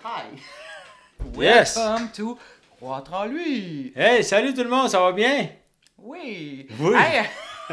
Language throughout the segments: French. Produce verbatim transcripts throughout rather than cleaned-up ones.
Hi! Yes! Welcome to Croître en lui! Hey, salut tout le monde, ça va bien? Oui! Oui. Hey,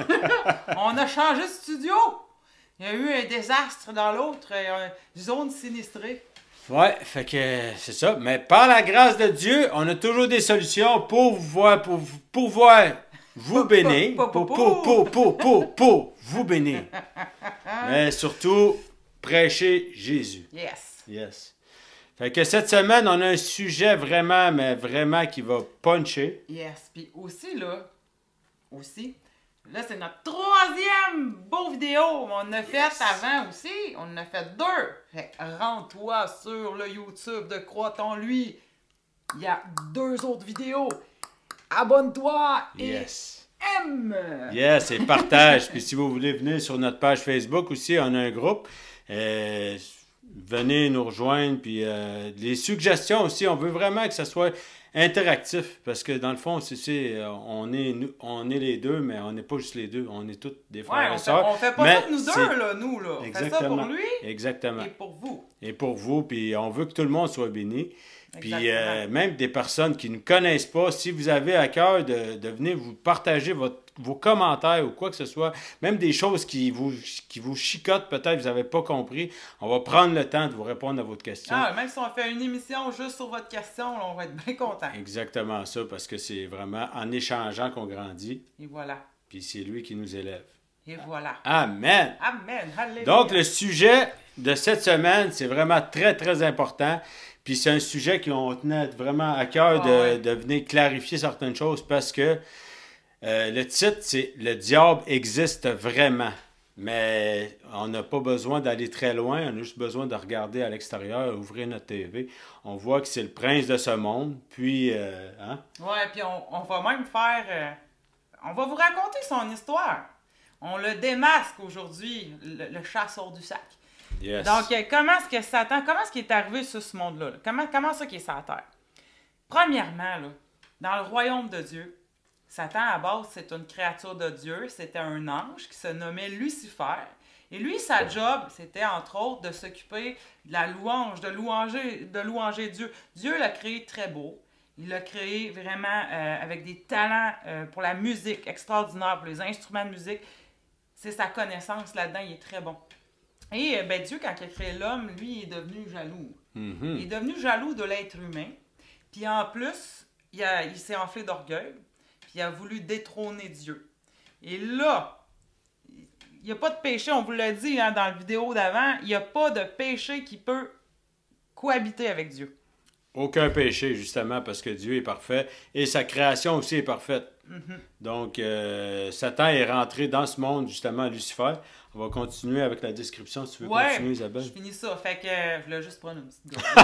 on a changé de studio! Il y a eu un désastre dans l'autre, euh, une zone sinistrée. Ouais, fait que c'est ça. Mais par la grâce de Dieu, on a toujours des solutions pour vous voir, pour, pour voir vous bénir. Pour- Pour, pour- pour, pour, pour, pour, pour vous bénir. Mais surtout, prêcher Jésus. Yes! Yes. Fait que cette semaine, on a un sujet vraiment, mais vraiment qui va puncher. Yes! Puis aussi, là, aussi, là, c'est notre troisième beau vidéo. On en a fait Yes. avant aussi. On en a fait deux. Fait que rends-toi sur le YouTube de Croître en lui. Il y a deux autres vidéos. Abonne-toi et Yes. aime! Yes, et partage. Puis si vous voulez venir sur notre page Facebook aussi, on a un groupe. Euh, venez nous rejoindre. Puis euh, les suggestions aussi, on veut vraiment que ça soit interactif. Parce que dans le fond, c'est, c'est, euh, on, est, nous- on est les deux, mais on n'est pas juste les deux. On est tous des frères Ouais, et on fait, sœurs. on fait pas Mais tout nous deux, c'est- là, nous, là. On fait ça Exactement. pour lui Exactement. et pour vous. Et pour vous, puis on veut que tout le monde soit béni. Puis Exactement. euh, même des personnes qui ne connaissent pas, si vous avez à cœur de, de venir vous partager votre, vos commentaires ou quoi que ce soit, même des choses qui vous, qui vous chicotent, peut-être vous n'avez pas compris, on va prendre le temps de vous répondre à votre question. Ah, même si on fait une émission juste sur votre question, là, on va être bien content. Exactement ça, parce que c'est vraiment en échangeant qu'on grandit, Et voilà. puis c'est lui qui nous élève. Et voilà. Amen! Amen. Alléluia. Donc, le sujet de cette semaine, c'est vraiment très, très important. Puis c'est un sujet qu'on tenait vraiment à cœur Ah de, ouais. de venir clarifier certaines choses parce que euh, le titre, c'est « Le diable existe vraiment ». Mais on n'a pas besoin d'aller très loin, on a juste besoin de regarder à l'extérieur, ouvrir notre T V. On voit que c'est le prince de ce monde. Puis, euh, hein? Ouais, puis on, on va même faire... euh, on va vous raconter son histoire. On le démasque aujourd'hui, le, le chasseur du sac. Yes. Donc, euh, comment est-ce que Satan, comment est-ce qu'il est arrivé sur ce monde-là? là? Comment, comment ça qu'il est sur la terre? Premièrement, là, dans le royaume de Dieu, Satan, à base, c'est une créature de Dieu. C'était un ange qui se nommait Lucifer. Et lui, sa job, c'était entre autres de s'occuper de la louange, de louanger, de louanger Dieu. Dieu l'a créé très beau. Il l'a créé vraiment euh, avec des talents euh, pour la musique extraordinaire, pour les instruments de musique. C'est sa connaissance là-dedans, il est très bon. Et euh, ben, Dieu, quand il a créé l'homme, lui, il est devenu jaloux. Mhm. Il est devenu jaloux de l'être humain. Puis en plus, il, a- il s'est enflé d'orgueil. Puis il a voulu détrôner Dieu. Et là, il n'y a pas de péché, on vous l'a dit hein, dans la vidéo d'avant, il n'y a pas de péché qui peut cohabiter avec Dieu. Aucun péché, justement, parce que Dieu est parfait et sa création aussi est parfaite. Mhm. Donc, euh, Satan est rentré dans ce monde, justement, Lucifer. On va continuer avec la description, si tu veux Ouais, continuer, Isabelle. je finis ça. Fait que euh, je voulais juste prendre une petite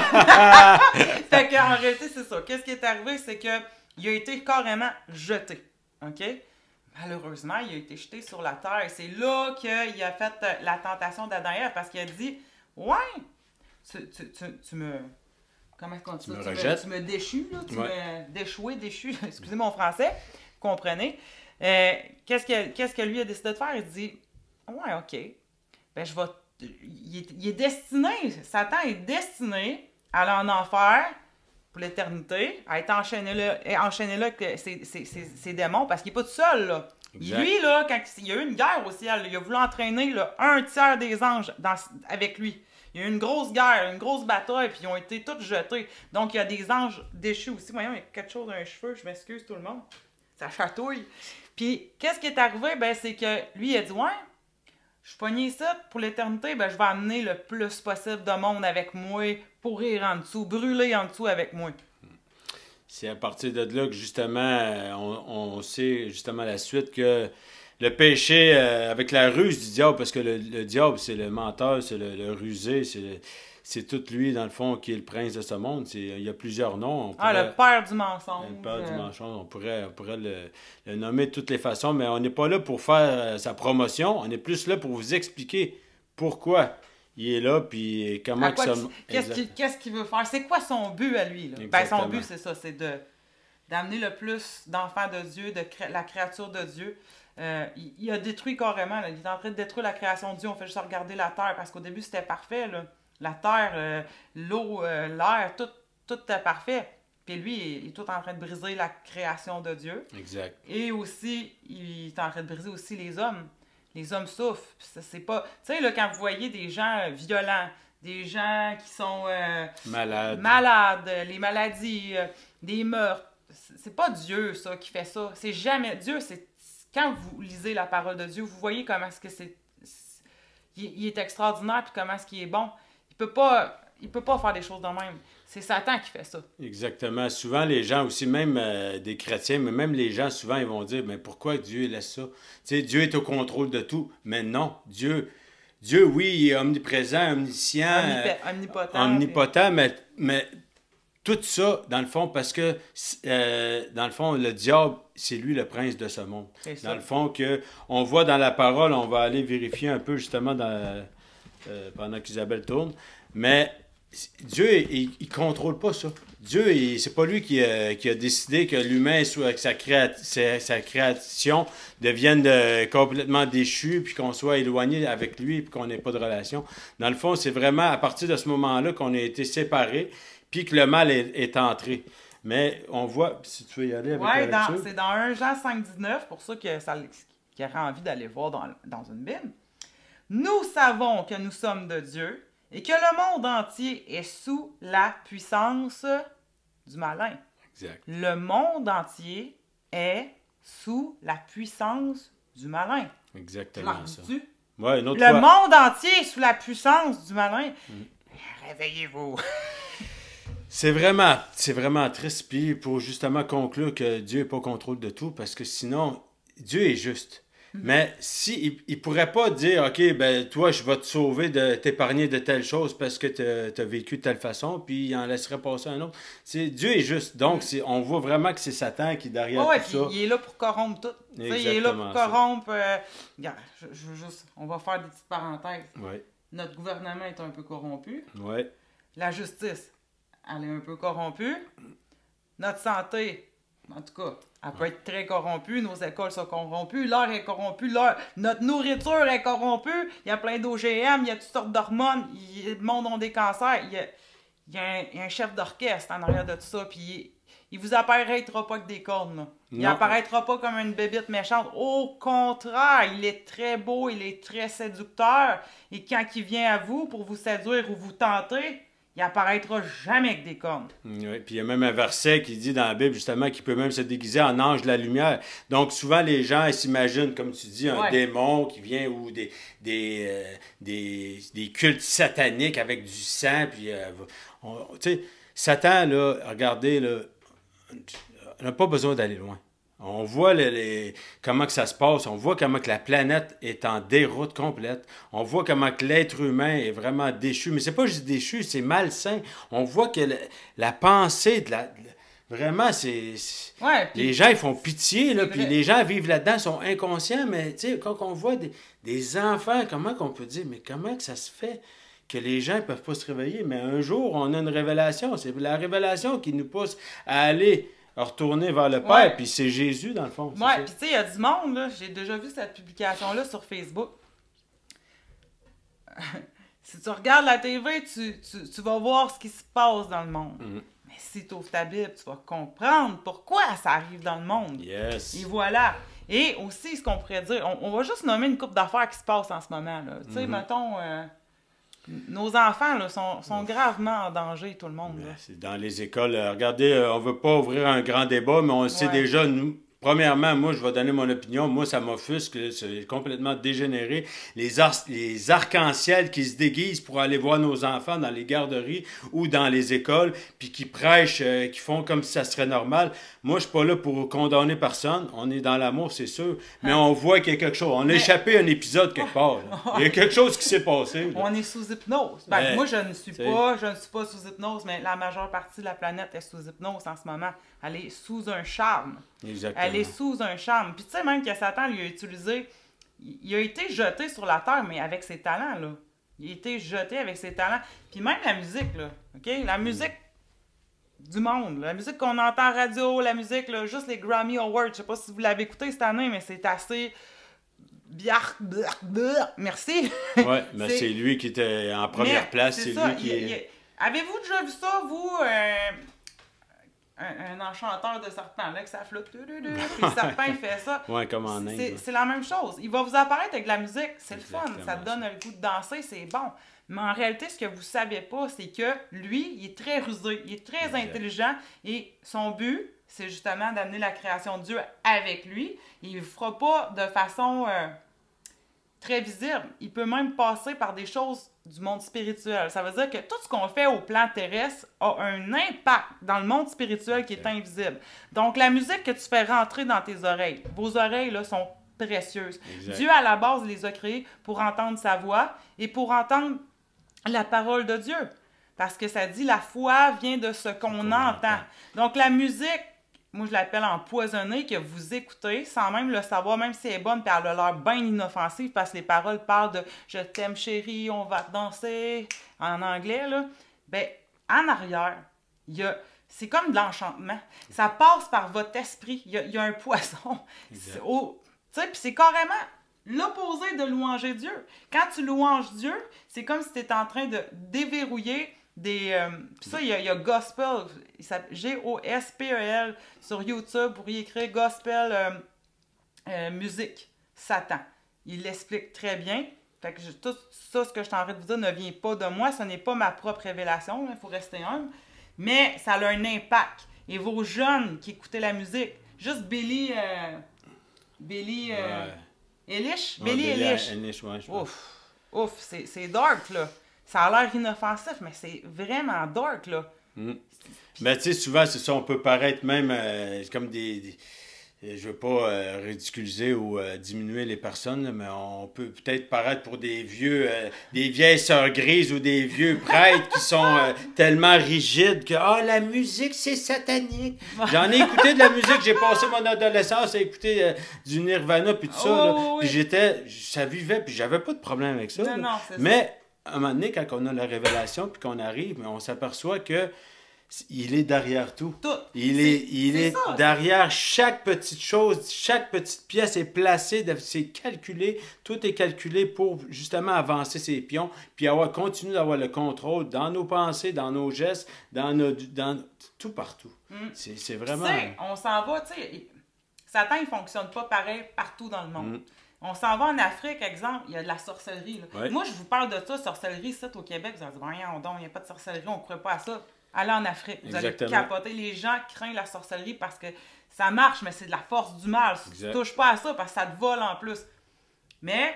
gorgée. Fait que en réalité, c'est ça. Qu'est-ce qui est arrivé, c'est que il a été carrément jeté. OK? Malheureusement, il a été jeté sur la terre. Et c'est là qu'il a fait euh, la tentation d'Adam et Ève parce qu'il a dit ouais, tu, tu, tu, tu me. Comment est-ce qu'on dit Tu ça? me Tu rejettes. tu me déchus, là. Tu Ouais. me déchoué, déchu. Excusez mon français. Vous comprenez? Euh, qu'est-ce, que, qu'est-ce que lui a décidé de faire? Il dit ouais, OK. Ben, je vais. Il est, il est destiné, Satan est destiné à aller en enfer pour l'éternité, à être enchaîné là, enchaîné là avec ses, ses, ses, ses démons, parce qu'il n'est pas tout seul, là. Exact. Lui, là, quand il y a eu une guerre au ciel, il a voulu entraîner là, un tiers des anges dans, avec lui. Il y a eu une grosse guerre, une grosse bataille, puis ils ont été tous jetés. Donc, il y a des anges déchus aussi. Voyons, il y a quelque chose dans les cheveux, je m'excuse tout le monde. Ça chatouille. Puis, qu'est-ce qui est arrivé? Ben, c'est que lui, il a dit, ouais, je suis pogné ici pour l'éternité, ben, je vais amener le plus possible de monde avec moi, pourrir en dessous, brûler en dessous avec moi. C'est à partir de là que, justement, euh, on, on sait, justement, la suite que le péché, euh, avec la ruse du diable, parce que le, le diable, c'est le menteur, c'est le, le rusé, c'est, le- c'est tout lui, dans le fond, qui est le prince de ce monde. C'est, il y a plusieurs noms. On Ah, pourrait- le père du mensonge. Le père du euh, mensonge, on pourrait, on pourrait le, le nommer de toutes les façons, mais on n'est pas là pour faire euh, sa promotion, on est plus là pour vous expliquer pourquoi il est là, puis comment à que quoi ça... qu'il- Qu'est-ce qu'il qu'est-ce qu'il veut faire? C'est quoi son but à lui? Là? Ben, son Exactement. but, c'est ça, c'est de d'amener le plus d'enfants de Dieu, de cré- la créature de Dieu. Euh, il, il a détruit carrément, là. Il est en train de détruire la création de Dieu. On fait juste regarder la terre, parce qu'au début, c'était parfait, là. La terre, euh, l'eau, euh, l'air, tout, tout est parfait. Puis lui, il est tout en train de briser la création de Dieu. Exact. Et aussi, il est en train de briser aussi les hommes. Les hommes souffrent. C'est pas... Tu sais, là, quand vous voyez des gens violents, des gens qui sont euh, malades. malades, les maladies, euh, des meurtres, c'est pas Dieu, ça, qui fait ça. C'est jamais... Dieu, c'est... Quand vous lisez la parole de Dieu, vous voyez comment est-ce que c'est... Il, il est extraordinaire, puis comment est-ce qu'il est bon. Il peut pas... Il peut pas faire des choses de même. C'est Satan qui fait ça. Exactement. Souvent, les gens aussi, même euh, des chrétiens, mais même les gens, souvent, ils vont dire, mais pourquoi Dieu laisse ça? Tu sais, Dieu est au contrôle de tout. Mais non, Dieu, Dieu, oui, il est omniprésent, omniscient, Omnip- omnipotent. omnipotent, mais, mais tout ça, dans le fond, parce que, euh, dans le fond, le diable, c'est lui le prince de ce monde. C'est ça. Dans le fond, que on voit dans la parole, on va aller vérifier un peu, justement, dans, euh, pendant qu'Isabelle tourne, mais Dieu, il ne contrôle pas ça. Dieu, il, c'est pas lui qui a, qui a décidé que l'humain, soit, que sa, créa, sa, sa création devienne de, complètement déchue, puis qu'on soit éloigné avec lui, puis qu'on n'ait pas de relation. Dans le fond, c'est vraiment à partir de ce moment-là qu'on a été séparés, puis que le mal est, est entré. Mais on voit, si tu veux y aller avec ouais, la dans, c'est dans un Jean cinq dix-neuf, pour ça que ça qui aurait envie d'aller voir dans, dans une Bible. Nous savons que nous sommes de Dieu, et que le monde entier est sous la puissance du malin. Exact. Le monde entier est sous la puissance du malin. Exactement ça. Tu? Ouais, une autre le fois. monde entier est sous la puissance du malin. Mm. Réveillez-vous. C'est vraiment, c'est vraiment triste. Puis pour justement conclure que Dieu n'est pas au contrôle de tout, parce que sinon, Dieu est juste. Mais si il ne pourrait pas dire, OK, ben toi, je vais te sauver, de t'épargner de telle chose parce que tu as vécu de telle façon, puis il en laisserait passer un autre. C'est, Dieu est juste. Donc, c'est, on voit vraiment que c'est Satan qui est derrière oh, ouais, tout ça. Il est là pour corrompre tout. Il est là pour corrompre... Euh, regarde, je, je veux juste... On va faire des petites parenthèses. Ouais. Notre gouvernement est un peu corrompu. Ouais. La justice, elle est un peu corrompue. Notre santé... En tout cas, elle peut être très corrompue, nos écoles sont corrompues, l'air est corrompu, l'air... notre nourriture est corrompue, il y a plein d'O G M, il y a toutes sortes d'hormones, il... le monde a des cancers, il y a, il y a, un... il y a un chef d'orchestre en arrière de tout ça, puis il, il vous apparaîtra pas que des cornes, là. Il non. apparaîtra pas comme une bébite méchante, au contraire, il est très beau, il est très séducteur, et quand il vient à vous pour vous séduire ou vous tenter, il apparaîtra jamais avec des cornes. Oui, puis il y a même un verset qui dit dans la Bible, justement, qu'il peut même se déguiser en ange de la lumière. Donc, souvent, les gens s'imaginent, comme tu dis, un ouais. démon qui vient ou des, des, euh, des, des cultes sataniques avec du sang. Puis, euh, tu sais, Satan, là, regardez, là, on n'a pas besoin d'aller loin. On voit les, les, comment que ça se passe, on voit comment que la planète est en déroute complète, on voit comment que l'être humain est vraiment déchu, mais c'est pas juste déchu, c'est malsain. On voit que le, la pensée de la... De, vraiment, c'est... Ouais, les gens, ils font pitié, là, puis les gens vivent là-dedans, sont inconscients, mais tu sais, quand on voit des, des enfants, comment qu'on peut dire, mais comment que ça se fait que les gens ne peuvent pas se réveiller? Mais un jour, on a une révélation, c'est la révélation qui nous pousse à aller... retourner vers le Père, ouais. Puis c'est Jésus, dans le fond. Oui, puis tu sais, il y a du monde, là. J'ai déjà vu cette publication-là sur Facebook. Si tu regardes la T V, tu, tu, tu vas voir ce qui se passe dans le monde. Mm-hmm. Mais si tu ouvres ta Bible, tu vas comprendre pourquoi ça arrive dans le monde. Yes. Et voilà. Et aussi, ce qu'on pourrait dire, on, on va juste nommer une couple d'affaires qui se passent en ce moment, là. Tu sais, mm-hmm. mettons... Euh, nos enfants là, sont, sont gravement en danger, tout le monde. Là. C'est dans les écoles. Euh, regardez, euh, on ne veut pas ouvrir un grand débat, mais on le sait ouais. déjà, nous, premièrement, moi, je vais donner mon opinion. Moi, ça m'offusque. C'est complètement dégénéré. Les, ar les arcs-en-ciel qui se déguisent pour aller voir nos enfants dans les garderies ou dans les écoles, puis qui prêchent, euh, qui font comme si ça serait normal. Moi, je ne suis pas là pour condamner personne. On est dans l'amour, c'est sûr. Mais on voit qu'il y a quelque chose. On a mais... échappé à un épisode quelque part. Là. Il y a quelque chose qui s'est passé. Là. On est sous hypnose. Ben, mais, moi, je ne suis pas, je ne suis pas sous hypnose, mais la majeure partie de la planète est sous hypnose en ce moment. Elle est sous un charme. Exactement. Elle est sous un charme. Puis tu sais, même que Satan lui a utilisé... Il a été jeté sur la terre, mais avec ses talents, là. Il a été jeté avec ses talents. Puis même la musique, là. OK? La musique du monde. La musique qu'on entend à radio, la musique, là, juste les Grammy Awards. Je sais pas si vous l'avez écouté cette année, mais c'est assez Biark, blak, blak. Merci. Oui, mais c'est lui qui était en première Mais place. c'est C'est ça. lui qui il- est... il- Avez-vous déjà vu ça, vous, euh, un, un enchanteur de serpent, là, que ça flotte, puis le serpent, il fait ça. Oui, comme en Inde. C'est ouais. c'est la même chose. Il va vous apparaître avec de la musique, c'est le fun, Exactement ça te donne ça. le goût de danser, c'est bon. Mais en réalité, ce que vous ne savez pas, c'est que lui, il est très rusé, il est très Exact. intelligent et son but, c'est justement d'amener la création de Dieu avec lui. Il ne le fera pas de façon euh, très visible. Il peut même passer par des choses du monde spirituel. Ça veut dire que tout ce qu'on fait au plan terrestre a un impact dans le monde spirituel qui est Exact. invisible. Donc, la musique que tu fais rentrer dans tes oreilles, vos oreilles là, sont précieuses. Exact. Dieu, à la base, les a créées pour entendre sa voix et pour entendre la parole de Dieu. Parce que ça dit, la foi vient de ce qu'on qu'on entend. entend. Donc, la musique, moi, je l'appelle empoisonnée, que vous écoutez sans même le savoir, même si elle est bonne, puis elle a l'air bien inoffensive, parce que les paroles parlent de « je t'aime chérie, on va danser » en anglais, là. Ben, en arrière, il y a... C'est comme de l'enchantement. Ça passe par votre esprit. Il y a, il y a un poisson. Exact. Au- Tu sais, puis c'est carrément l'opposé de louanger Dieu. Quand tu louanges Dieu, c'est comme si tu étais en train de déverrouiller des... euh, puis ça, il y, a, il y a Gospel, il s'appelle G O S P E L sur YouTube, pour y écrire Gospel euh, euh, musique, Satan. Il l'explique très bien. Fait que je- tout ça, ce que je suis en train de vous dire, ne vient pas de moi. Ce n'est pas ma propre révélation. Il faut rester humble. Mais ça a un impact. Et vos jeunes qui écoutaient la musique, juste Billy... Euh, Billy... Euh, Ouais. Eilish? Ouais, Billy Billie Eilish. Eilish, ouais, je pense. Ouf, ouf, c'est c'est dark, là. Ça a l'air inoffensif, mais c'est vraiment dark, là. Ben, tu sais, souvent, c'est ça, on peut paraître même euh, comme des, des- Je veux pas euh, ridiculiser ou euh, diminuer les personnes, là, mais on peut peut-être paraître pour des vieux, euh, des vieilles sœurs grises ou des vieux prêtres qui sont euh, tellement rigides que « Ah, la musique, c'est satanique! » J'en ai écouté de la musique, j'ai passé mon adolescence à écouter euh, du Nirvana puis tout ça, Oh, là. oui, oui. Puis j'étais... Ça vivait, puis j'avais pas de problème avec ça. Non, là. non, c'est ça. Mais, à un moment donné, quand on a la révélation puis qu'on arrive, mais on s'aperçoit que il est derrière tout. Tout. Il C'est- est, il c'est est ça. derrière chaque petite chose, chaque petite pièce est placée, de- c'est calculé, tout est calculé pour justement avancer ses pions, puis avoir, continuer d'avoir le contrôle dans nos pensées, dans nos gestes, dans, nos, dans tout partout. C'est, c'est vraiment... Tu sais, on s'en va, tu sais, Satan, il fonctionne pas pareil partout dans le monde. Mm. On s'en va en Afrique, exemple, il y a de la sorcellerie. Là. Ouais. Moi, je vous parle de ça, sorcellerie, ici au Québec, vous allez dire, voyons donc, il n'y a pas de sorcellerie, on ne croit pas à ça. Allez en Afrique, vous Exactement. allez capoter. Les gens craignent la sorcellerie parce que ça marche, mais c'est de la force du mal. Tu Exact. touches pas à ça parce que ça te vole en plus. Mais,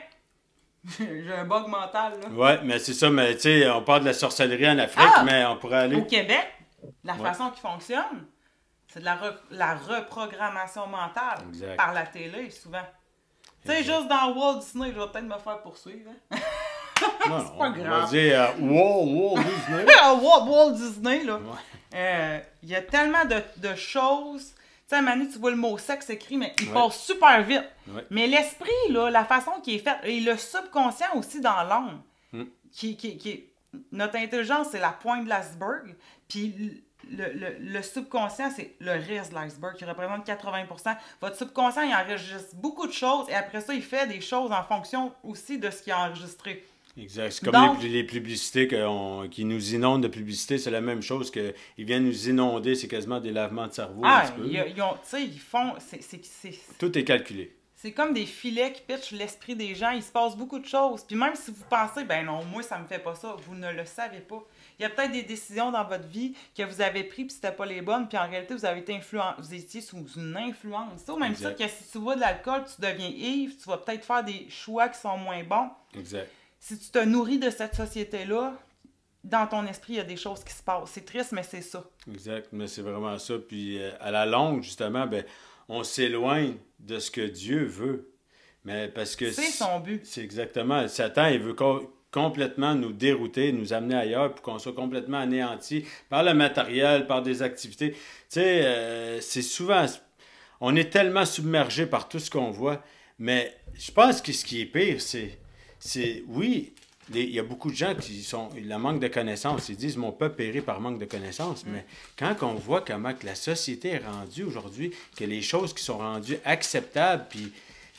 j'ai un bug mental, là. Ouais, mais c'est ça, mais tu sais, on parle de la sorcellerie en Afrique, Ah! mais on pourrait aller... Au Québec, la Ouais. façon qui fonctionne, c'est de la, re- la reprogrammation mentale Exact. par la télé, souvent. Tu sais, Exact. juste dans Walt Disney, je vais peut-être me faire poursuivre. Hein? Non, c'est pas on grave. va dire euh, Walt, Walt Disney. Walt, Walt Disney, là. Ouais. Euh, Il y a tellement de, de choses. Tu sais, à un moment donné, tu vois le mot sexe écrit, mais il Ouais. passe super vite. Ouais. Mais l'esprit, là, la façon qui est faite, et le subconscient aussi dans l'âme, Hmm. qui, qui, qui, notre intelligence, c'est la pointe de l'iceberg, puis le, le, le subconscient, c'est le reste de l'iceberg, qui représente quatre-vingts pour cent. Votre subconscient, il enregistre beaucoup de choses, et après ça, il fait des choses en fonction aussi de ce qu'il a enregistré. Exact. C'est comme Donc- les, les publicités qu'on- qui nous inondent de publicité, c'est la même chose qu'ils viennent nous inonder, c'est quasiment des lavements de cerveau un Ah, petit peu. ils, ils ont, tu sais, ils font, c'est, c'est, c'est, Tout est calculé. c'est comme des filets qui pitchent l'esprit des gens, il se passe beaucoup de choses. Puis même si vous pensez, ben non, moi ça me fait pas ça, vous ne le savez pas. Il y a peut-être des décisions dans votre vie que vous avez prises puis c'était pas les bonnes, puis en réalité vous avez été influent... vous étiez sous une influence. C'est au même Exact. ça que si tu bois de l'alcool, tu deviens ivre, tu vas peut-être faire des choix qui sont moins bons. Exact. Si tu te nourris de cette société-là, dans ton esprit, il y a des choses qui se passent. C'est triste, mais c'est ça. Exact. Mais c'est vraiment ça. Puis euh, à la longue, justement, ben, on s'éloigne de ce que Dieu veut. Mais parce que C'est son but. C'est exactement. Satan, il veut co- complètement nous dérouter, nous amener ailleurs pour qu'on soit complètement anéanti par le matériel, par des activités. Tu sais, euh, c'est souvent... On est tellement submergé par tout ce qu'on voit, mais je pense que ce qui est pire, c'est... c'est oui, les- il y a beaucoup de gens qui sont... Le manque de connaissances, ils disent « Mon peuple périt par manque de connaissances mais quand on voit comment que la société est rendue aujourd'hui, que les choses qui sont rendues acceptables, puis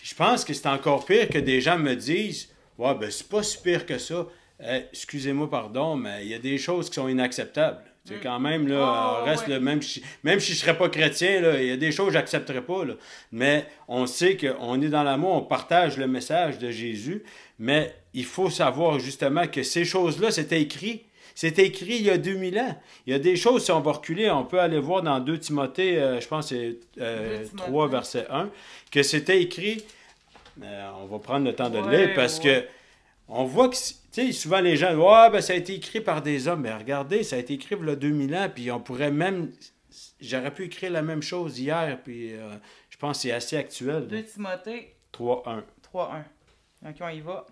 Je pense que c'est encore pire que des gens me disent « Ouais, ben c'est pas si pire que ça. Euh, excusez-moi, pardon, mais il y a des choses qui sont inacceptables. » C'est quand même, là, Oh, reste, ouais. là, même, si, même si je ne serais pas chrétien, là, il y a des choses que je n'accepterais pas. Là. Mais on sait qu'on est dans l'amour, on partage le message de Jésus, mais il faut savoir justement que ces choses-là, c'était écrit. C'était écrit il y a deux mille ans. Il y a des choses, si on va reculer, on peut aller voir dans deux Timothée, euh, je pense que c'est euh, trois, verset un, que c'était écrit, euh, on va prendre le temps de Ouais, le lire, parce ouais. que on voit que, tu sais, souvent les gens, ouais, ben ça a été écrit par des hommes. Mais regardez, ça a été écrit il y a deux mille ans, puis on pourrait même, j'aurais pu écrire la même chose hier, puis euh, je pense que c'est assez actuel. deux Timothée trois un. trois un. OK, on y va.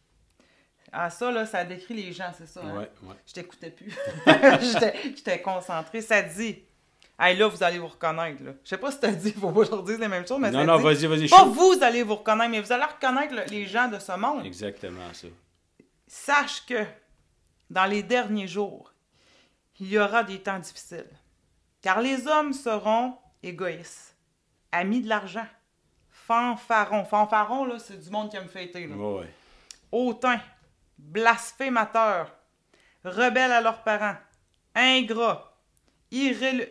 Ah, ça, là, ça décrit les gens, c'est ça? Hein? Ouais, ouais. Je t'écoutais plus. J'étais j'étais concentrée. Ça dit... Hey, là, vous allez vous reconnaître. Là. Je sais pas si t'as dit, il faut pas que je redise les mêmes choses, mais Non, ça non, dit... vas-y, vas-y. Pas shoot. vous allez vous reconnaître, mais vous allez reconnaître le- les gens de ce monde. Exactement ça. Sache que dans les derniers jours, il y aura des temps difficiles. Car les hommes seront égoïstes, amis de l'argent, fanfarons. Fanfarons, là, c'est du monde qui aime fêter. Là. Ouais, ouais. Hautains, blasphémateurs, rebelles à leurs parents, ingrats, irrél-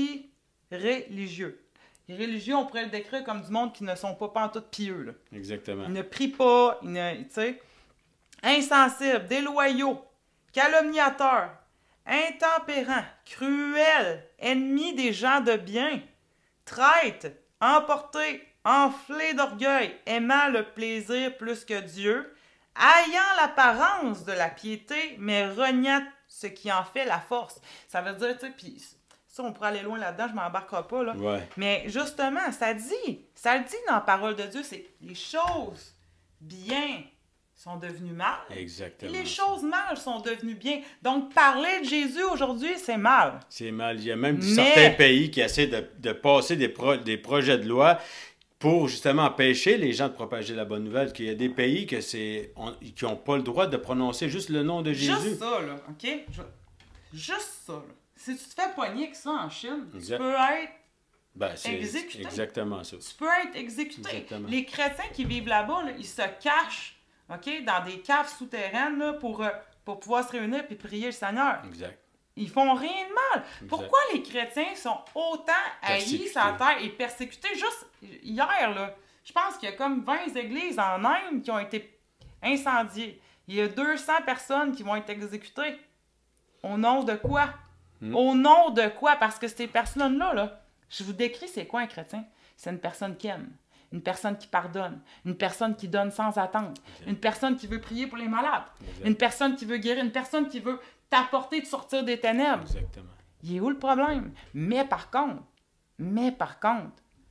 irréligieux. Irréligieux, on pourrait le décrire comme du monde qui ne sont pas pantoute pieux. Là. Exactement. Ils ne prient pas, ils ne, tu sais, insensibles, déloyaux, calomniateurs, intempérants, cruels, ennemis des gens de bien, traîtres, emportés, enflés d'orgueil, aimant le plaisir plus que Dieu, ayant l'apparence de la piété, mais reniant ce qui en fait la force. Ça veut dire, tu sais, puis ça, on pourrait aller loin là-dedans, je m'embarquerai pas, là. Ouais. Mais justement, ça dit, ça le dit dans la parole de Dieu, c'est les choses bien sont devenues mal. Exactement. Et les choses mal sont devenues bien. Donc, parler de Jésus aujourd'hui, c'est mal. C'est mal. Il y a même Mais- certains pays qui essaient de, de passer des, pro- des projets de loi pour justement empêcher les gens de propager la bonne nouvelle. Qu'il y a des pays que c'est, on- qui n'ont pas le droit de prononcer juste le nom de Jésus. Juste ça, là, OK? Je- Juste ça, là. Si tu te fais pogner avec ça en Chine, Exact. tu peux être Ben, c'est Exécuté. exactement ça. tu peux être exécuté. Exactement. Les chrétiens qui vivent là-bas, là, ils se cachent, OK, dans des caves souterraines là, pour, euh, pour pouvoir se réunir et prier le Seigneur. Exact. Ils font rien de mal. Pourquoi les chrétiens sont autant haïs Persécutés. sur la terre et persécutés? Juste hier, là, je pense qu'il y a comme vingt églises en Inde qui ont été incendiées. Il y a deux cents personnes qui vont être exécutées. Au nom de quoi? Hmm. Au nom de quoi? Parce que ces personnes-là, là, je vous décris c'est quoi un chrétien? C'est une personne qui aime, une personne qui pardonne, une personne qui donne sans attendre, Exact. une personne qui veut prier pour les malades, Exact. une personne qui veut guérir, une personne qui veut t'apporter de sortir des ténèbres. Exactement. Il est où le problème? Mais par contre, mais par contre,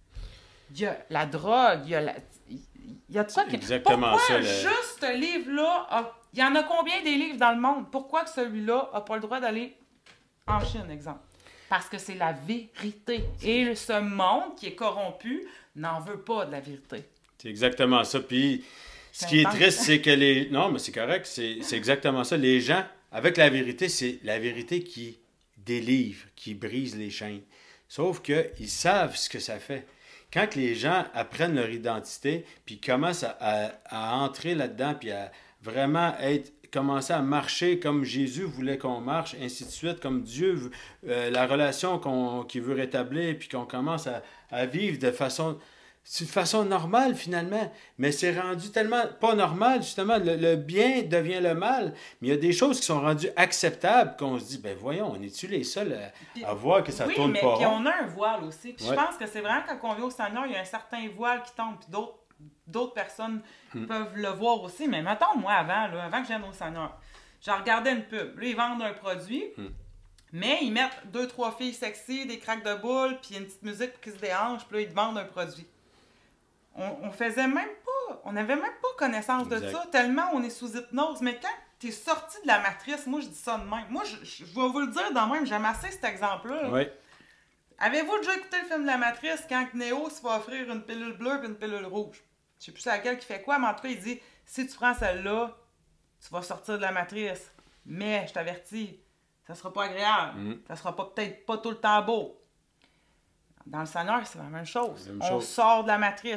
il y a la drogue, il y a la... Il y a de quoi C'est que... exactement Pourquoi ça, le- juste ce livre-là, a- il y en a combien des livres dans le monde? Pourquoi que celui-là n'a pas le droit d'aller en Chine, exemple? Parce que c'est la vérité. Et ce monde qui est corrompu n'en veut pas de la vérité. C'est exactement ça. Puis, ce C'est qui est intense. triste, c'est que les... Non, mais c'est correct. C'est c'est exactement ça. Les gens, avec la vérité, c'est la vérité qui délivre, qui brise les chaînes. Sauf qu'ils savent ce que ça fait. Quand les gens apprennent leur identité, puis commencent à, à- à entrer là-dedans, puis à vraiment être, commencer à marcher comme Jésus voulait qu'on marche, ainsi de suite, comme Dieu, veut- euh, la relation qu'on, qu'il veut rétablir, puis qu'on commence à, à vivre de façon, c'est de façon normale finalement, mais c'est rendu tellement pas normal, justement, le, le bien devient le mal, mais il y a des choses qui sont rendues acceptables qu'on se dit, ben voyons, on est-tu les seuls à, à voir que ça oui, tourne mais pas puis rond? on a un voile aussi. Puis Ouais. je pense que c'est vraiment quand on vient au Seigneur, il y a un certain voile qui tombe, puis d'autres, d'autres personnes Hmm. peuvent le voir aussi. Mais mettons, moi, avant, là, avant que je vienne au Seigneur, je regardais une pub. Là, ils vendent un produit, Hmm. mais ils mettent deux, trois filles sexy, des craques de boules, puis une petite musique pour qu'ils se déhanchent, puis là, ils te vendent un produit. On, on faisait même pas, on n'avait même pas connaissance de Exact. ça, tellement on est sous hypnose. Mais quand t'es sorti de la matrice, moi, je dis ça de même. Moi, je, je, je vais vous le dire de même, j'aime assez cet exemple-là. là. Oui. Avez-vous déjà écouté le film de la Matrice quand Neo se va offrir une pilule bleue et une pilule rouge? Je sais plus c'est laquelle qui fait quoi, mais en tout cas, il dit si tu prends celle-là, tu vas sortir de la Matrice. Mais, je t'avertis, ça sera pas agréable. Mm. Ça sera pas, peut-être pas tout le temps beau. Dans le Seigneur, c'est la même chose. La même On chose. sort de la Matrice.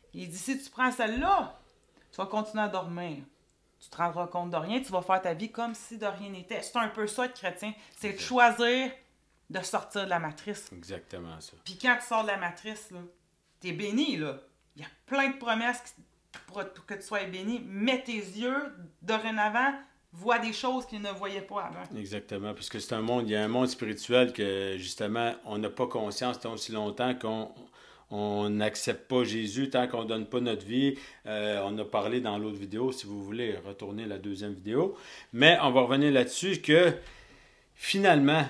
Il dit, si tu prends celle-là, tu vas continuer à dormir. Tu te rendras compte de rien, tu vas faire ta vie comme si de rien n'était. C'est un peu ça être chrétien. C'est de choisir de sortir de la matrice. Exactement ça. Puis quand tu sors de la matrice, là, t'es béni, là. Il y a plein de promesses qui, pour que tu sois béni. Mets tes yeux, dorénavant, vois des choses qu'ils ne voyaient pas avant. Exactement, parce que c'est un monde, il y a un monde spirituel que, justement, on n'a pas conscience tant aussi longtemps qu'on on n'accepte pas Jésus, tant qu'on ne donne pas notre vie. Euh, on a parlé dans l'autre vidéo, si vous voulez retourner la deuxième vidéo. Mais on va revenir là-dessus que, finalement,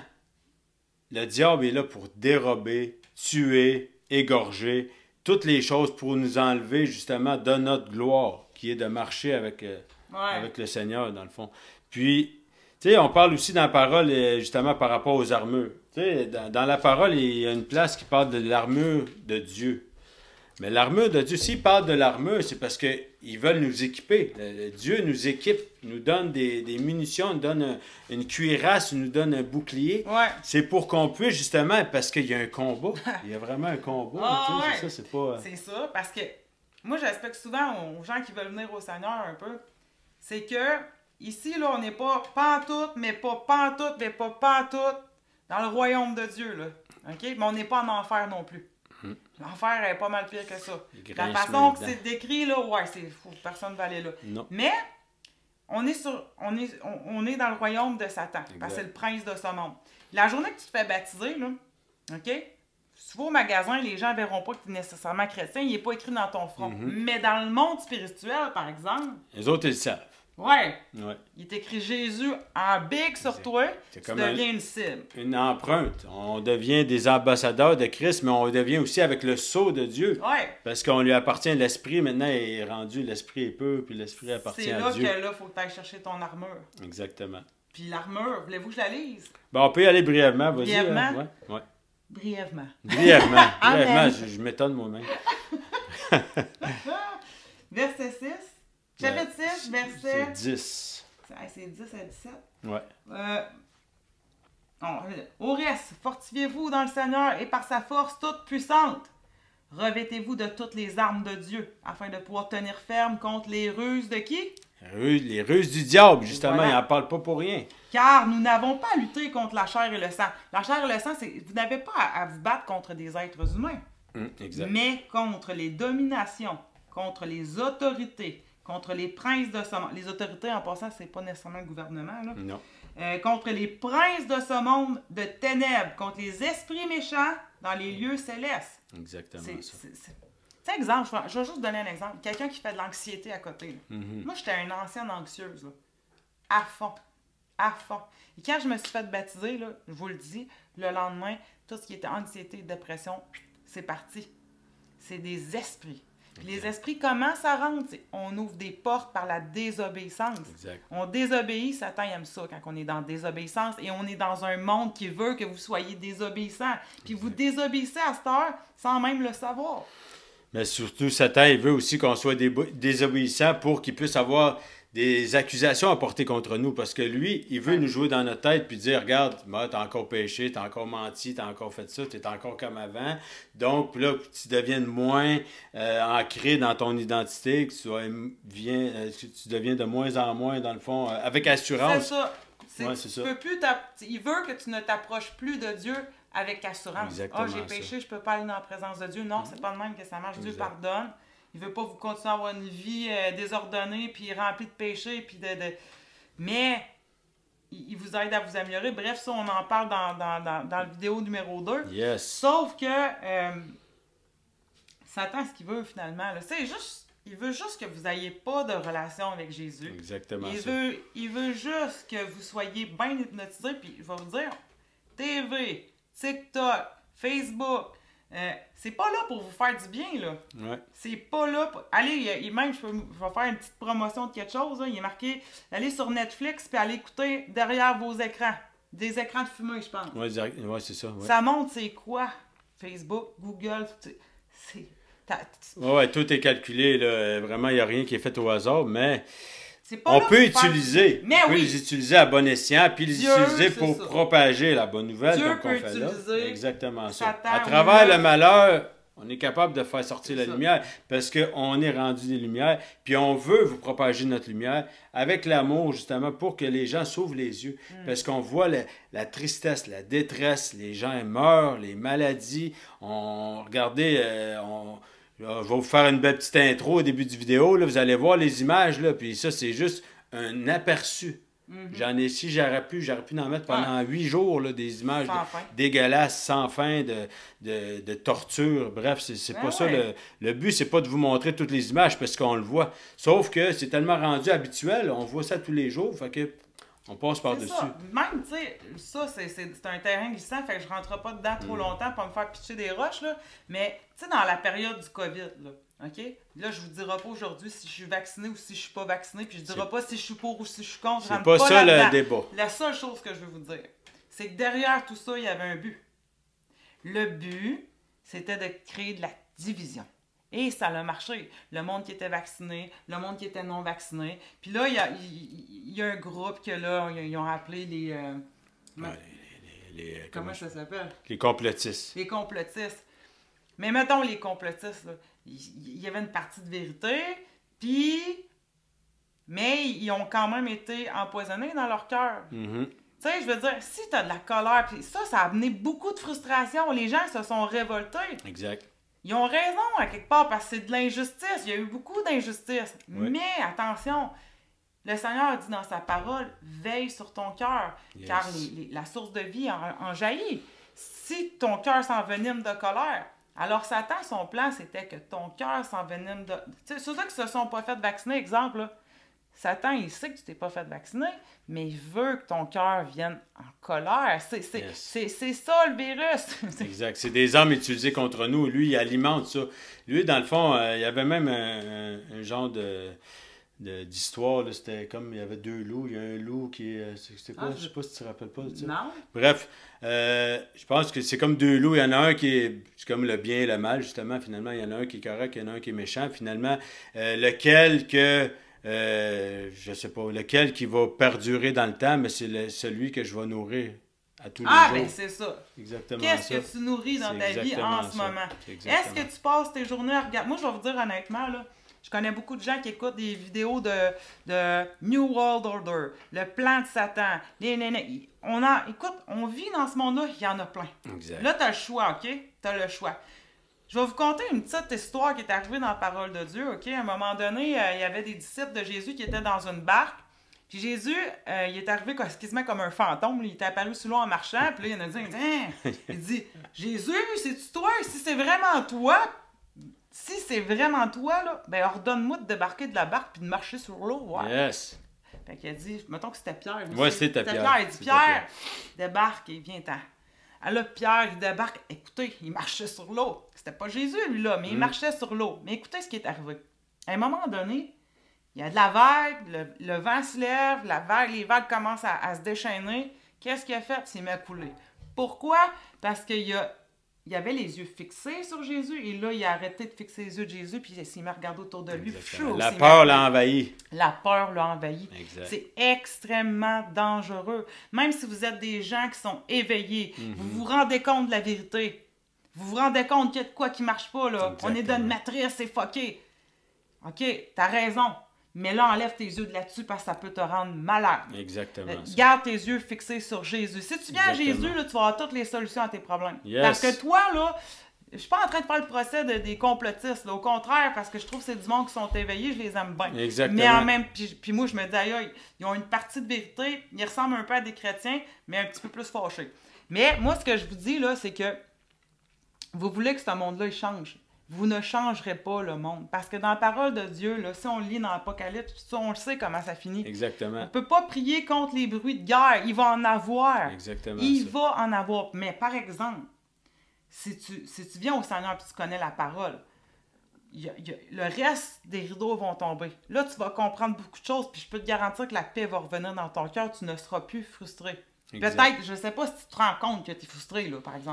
le diable est là pour dérober, tuer, égorger, toutes les choses pour nous enlever, justement, de notre gloire, qui est de marcher avec... Euh, Ouais. avec le Seigneur, dans le fond. Puis, tu sais, on parle aussi dans la parole, justement, par rapport aux armures. Tu sais, dans, dans la parole, il y a une place qui parle de l'armure de Dieu. Mais l'armure de Dieu, s'il parle de l'armure, c'est parce qu'ils veulent nous équiper. Dieu nous équipe, nous donne des, des munitions, nous donne un, une cuirasse, nous donne un bouclier. Ouais. C'est pour qu'on puisse, justement, parce qu'il y a un combat. Il y a vraiment un combat. Ah, tu sais, ouais. c'est ça, c'est pas... C'est ça, parce que moi, j'explique souvent aux gens qui veulent venir au Seigneur un peu, c'est que ici, là, on n'est pas pantoute, mais pas pantoute, mais pas pantoute dans le royaume de Dieu, là. OK? Mais on n'est pas en enfer non plus. Mm. L'enfer est pas mal pire que ça. La façon que c'est décrit, là, ouais, c'est fou. Personne ne va aller là. Non. Mais, on est, sur, on, est, on, on est dans le royaume de Satan. Exact. Parce que c'est le prince de ce monde. La journée que tu te fais baptiser, là, OK? Si tu vas au magasin, les gens ne verront pas que tu es nécessairement chrétien. Il n'est pas écrit dans ton front. Mm-hmm. Mais dans le monde spirituel, par exemple... Les autres, ils le savent. Ouais. ouais. Il est écrit Jésus en big sur toi, c'est tu comme deviens un, une cible. Une empreinte. On devient des ambassadeurs de Christ, mais on devient aussi avec le sceau de Dieu. Ouais. Parce qu'on lui appartient l'esprit. Maintenant, il est rendu, l'esprit est peu, puis l'esprit appartient à Dieu. C'est là que là, il faut que tu ailles chercher ton armure. Exactement. Puis l'armure, voulez-vous que je la lise? Ben, on peut y aller brièvement, vas-y. Brièvement? Hein? Ouais. ouais. Brièvement. Brièvement. Brièvement, je, je m'étonne moi-même. Verset six. Chapitre six, verset... C'est dix. C'est dix à dix-sept. Ouais. Euh, on, au reste, fortifiez-vous dans le Seigneur et par sa force toute puissante. Revêtez-vous de toutes les armes de Dieu, afin de pouvoir tenir ferme contre les ruses de qui? Les ruses du diable, justement, voilà. Il n'en parle pas pour rien. Car nous n'avons pas à lutter contre la chair et le sang. La chair et le sang, c'est vous n'avez pas à, à vous battre contre des êtres humains, mmh, exact. mais contre les dominations, contre les autorités, contre les princes de ce monde. Les autorités, en passant, c'est pas nécessairement le gouvernement, là. Non. Euh, contre les princes de ce monde de ténèbres, contre les esprits méchants dans les lieux célestes. Exactement c'est, ça. C'est, c'est... T'sais, exemple, je vais, je vais juste donner un exemple. Quelqu'un qui fait de l'anxiété à côté. Mm-hmm. Moi, j'étais une ancienne anxieuse, là. À fond. À fond. Et quand je me suis fait baptiser, là, je vous le dis, le lendemain, tout ce qui était anxiété et dépression, c'est parti. C'est des esprits. Puis les esprits, comment ça rentre? T'sais, on ouvre des portes par la désobéissance. Exact. On désobéit, Satan aime ça quand on est dans la désobéissance et on est dans un monde qui veut que vous soyez désobéissants. Puis exact. Vous désobéissez à cette heure sans même le savoir. Mais surtout, Satan, il veut aussi qu'on soit désobéissants pour qu'il puisse avoir des accusations à porter contre nous. Parce que lui, il veut nous jouer dans notre tête puis dire, regarde, bah, t'as encore péché, t'as encore menti, t'as encore fait ça, t'es encore comme avant. Donc, là, que tu deviennes moins euh, ancré dans ton identité, que tu, sois, viens, euh, que tu deviens de moins en moins, dans le fond, euh, avec assurance. C'est ça. C'est, ouais, c'est tu ça. Peux plus il veut que tu ne t'approches plus de Dieu avec assurance. Ah, oh, j'ai péché, je peux pas aller dans la présence de Dieu. Non, mm-hmm. c'est pas de même que ça marche. Exact. Dieu pardonne. Il veut pas vous continuer à avoir une vie euh, désordonnée, puis remplie de péchés, puis de, de... Mais il, il vous aide à vous améliorer. Bref, ça, on en parle dans, dans, dans, dans la vidéo numéro deux. Yes. Sauf que euh, Satan, ce qu'il veut finalement, là, c'est juste... Il veut juste que vous n'ayez pas de relation avec Jésus. Exactement il ça. Veut, il veut juste que vous soyez bien hypnotisés. Puis je vais vous dire, T V, TikTok, Facebook, euh, c'est pas là pour vous faire du bien, là. Ouais. C'est pas là pour... Allez, il, il, même, je, peux, je vais faire une petite promotion de quelque chose. Là. Il est marqué, allez sur Netflix puis allez écouter derrière vos écrans. Des écrans de fumée, je pense. Oui, ouais, c'est ça. Ouais. Ça montre c'est quoi? Facebook, Google, c'est... Oui, ouais, tout est calculé. Là. Vraiment, il n'y a rien qui est fait au hasard, mais pas on peut utiliser. Faire... Mais on peut oui. les utiliser à bon escient, puis les Dieu, utiliser pour ça. propager la bonne nouvelle, Dieu comme on fait là. Exactement ça. Satan, À travers oui. le malheur, On est capable de faire sortir C'est la ça. lumière parce qu'on est rendu des lumières. Puis on veut vous propager notre lumière avec l'amour, justement, pour que les gens s'ouvrent les yeux. Mm. Parce qu'on voit la, la tristesse, la détresse, les gens meurent, les maladies. On, regardez, euh, on, je vais vous faire une belle petite intro au début du vidéo. Là, vous allez voir les images, là, puis ça, c'est juste un aperçu. Mhm. J'en ai, si j'aurais pu, j'aurais pu en mettre pendant huit jours, là, des images Sans de- fin. dégueulasses, sans fin, de, de, de torture. Bref, c'est c'est Ben pas ça. ouais. Le, le but, c'est pas de vous montrer toutes les images parce qu'on le voit. Sauf que c'est tellement rendu habituel, on voit ça tous les jours, fait que on passe C'est par-dessus. ça. Même, tu sais, ça, c'est- c'est c'est un terrain glissant, fait que je rentrerai pas dedans Mm. trop longtemps pour me faire pitcher des roches, là. Mais, tu sais, dans la période du COVID, là, OK? Là, je vous dirai pas aujourd'hui si je suis vacciné ou si je suis pas vacciné, puis je dirai C'est- pas si je suis pour ou si je suis contre. je C'est rentre pas ça là-dedans. le débat. La seule chose que je veux vous dire, c'est que derrière tout ça, il y avait un but. Le but, c'était de créer de la division. Et ça a marché. Le monde qui était vacciné, le monde qui était non vacciné. Puis là, il y a, il- il y a un groupe que là, ils ont appelé les... euh, Ouais, les, les- les- comment comment- ça s'appelle? les complotistes. Les complotistes. Mais mettons les complotistes, là, il il y avait une partie de vérité, puis... Mais ils ont quand même été empoisonnés dans leur cœur. Mhm. Tu sais, je veux dire, si t'as de la colère, puis ça, ça a amené beaucoup de frustration. Les gens se sont révoltés. Exact. Ils ont raison, à quelque part, parce que c'est de l'injustice. Il y a eu beaucoup d'injustice. Oui. Mais, attention, le Seigneur dit dans sa parole, veille sur ton cœur, Yes. car les- les- la source de vie en, en jaillit. Si ton cœur s'envenime de colère, alors Satan, son plan, c'était que ton cœur s'envenime de... Tu sais, ceux qui se sont pas fait vacciner, exemple, là, Satan, il sait que tu t'es pas fait vacciner, mais il veut que ton cœur vienne en colère. C'est c'est- Yes. c'est- c'est ça, le virus. C'est- Exact. C'est des armes utilisées contre nous. Lui, il alimente ça. Lui, dans le fond, euh, il y avait même un, un- un genre de de- d'histoire. Là. C'était comme il y avait deux loups. Il y a un loup qui est. c'est- C'était quoi? Ah, je sais pas si tu te rappelles pas de ça. Non? Bref, euh, je pense que c'est comme deux loups. Il y en a un qui est, c'est comme le bien et le mal, justement. Finalement, il y en a un qui est correct, il y en a un qui est méchant. Finalement, euh, lequel que, euh, je sais pas, lequel qui va perdurer dans le temps, mais c'est le- celui que je vais nourrir à tous Ah, les ben jours. c'est ça. Exactement Qu'est-ce ça. que tu nourris dans C'est ta vie exactement en ce ça. moment? C'est Est-ce exactement. que tu passes tes journées à regarder... Moi, je vais vous dire honnêtement, là, je connais beaucoup de gens qui écoutent des vidéos de, de New World Order, le plan de Satan, les nénés. On a, écoute, on vit dans ce monde-là, il y en a plein. Exact. Là, tu as le choix, OK? Tu as le choix. Je vais vous conter une petite histoire qui est arrivée dans la parole de Dieu, OK? À un moment donné, euh, il y avait des disciples de Jésus qui étaient dans une barque. Puis Jésus, euh, il est arrivé comme- quasiment comme un fantôme. là. Il est apparu sous l'eau en marchant. Puis là, il y en a dit, il dit, Hein? Il dit, Jésus, c'est-tu toi? Si c'est vraiment toi, si c'est vraiment toi, là, ben ordonne-moi de débarquer de la barque puis de marcher sur l'eau. Ouais. Yes. Fait qu'il a dit, mettons que c'était Pierre. lui, Ouais, c'est- c'était Pierre. Pierre. Il dit, C'était Pierre, débarque et viens-t'en. Ah là, Pierre, il débarque. Écoutez, il marchait sur l'eau. C'était pas Jésus, lui, là, mais il Mm. marchait sur l'eau. Mais écoutez ce qui est arrivé. À un moment donné, il y a de la vague, le, le vent se lève, la vague, les vagues commencent à, à se déchaîner. Qu'est-ce qu'il a fait? Il s'est mis à couler. Pourquoi? Parce qu'il y a il avait les yeux fixés sur Jésus et là, il a arrêté de fixer les yeux de Jésus puis il s'est mis à regarder autour de lui. Exactement. Pfiou, La s'est peur mis à- l'a envahi. La peur l'a envahi. Exact. C'est extrêmement dangereux. Même si vous êtes des gens qui sont éveillés, Mhm. vous vous rendez compte de la vérité. Vous vous rendez compte qu'il y a de quoi qui marche pas, là. On est dans Exactement. une matrice, c'est fucké. OK, t'as raison. Mais là, enlève tes yeux de là-dessus parce que ça peut te rendre malade. Exactement. Euh, ça. Garde tes yeux fixés sur Jésus. Si tu viens à Exactement. Jésus, là, tu vas avoir toutes les solutions à tes problèmes. Yes. Parce que toi, là, je suis pas en train de faire le procès de- des complotistes. Là. Au contraire, parce que je trouve que c'est du monde qui sont éveillés, je les aime bien. Exactement. Mais en même puis, puis moi, je me dis, aïe, aïe, ils ont une partie de vérité, ils ressemblent un peu à des chrétiens, mais un petit peu plus fâchés. Mais moi, ce que je vous dis, là, c'est que vous voulez que ce monde-là, il change. Vous ne changerez pas le monde. Parce que dans la parole de Dieu, là, si on lit dans l'Apocalypse, ça, on le sait comment ça finit. On Exactement. ne peut pas prier contre les bruits de guerre. Il va en avoir. Exactement. Il ça. va en avoir. Mais par exemple, si tu, si tu viens au Seigneur et tu connais la parole, il y a- il y a- le reste des rideaux vont tomber. Là, tu vas comprendre beaucoup de choses, puis je peux te garantir que la paix va revenir dans ton cœur. Tu ne seras plus frustré. Exact. Peut-être, je ne sais pas si tu te rends compte que tu es frustré, là, par exemple.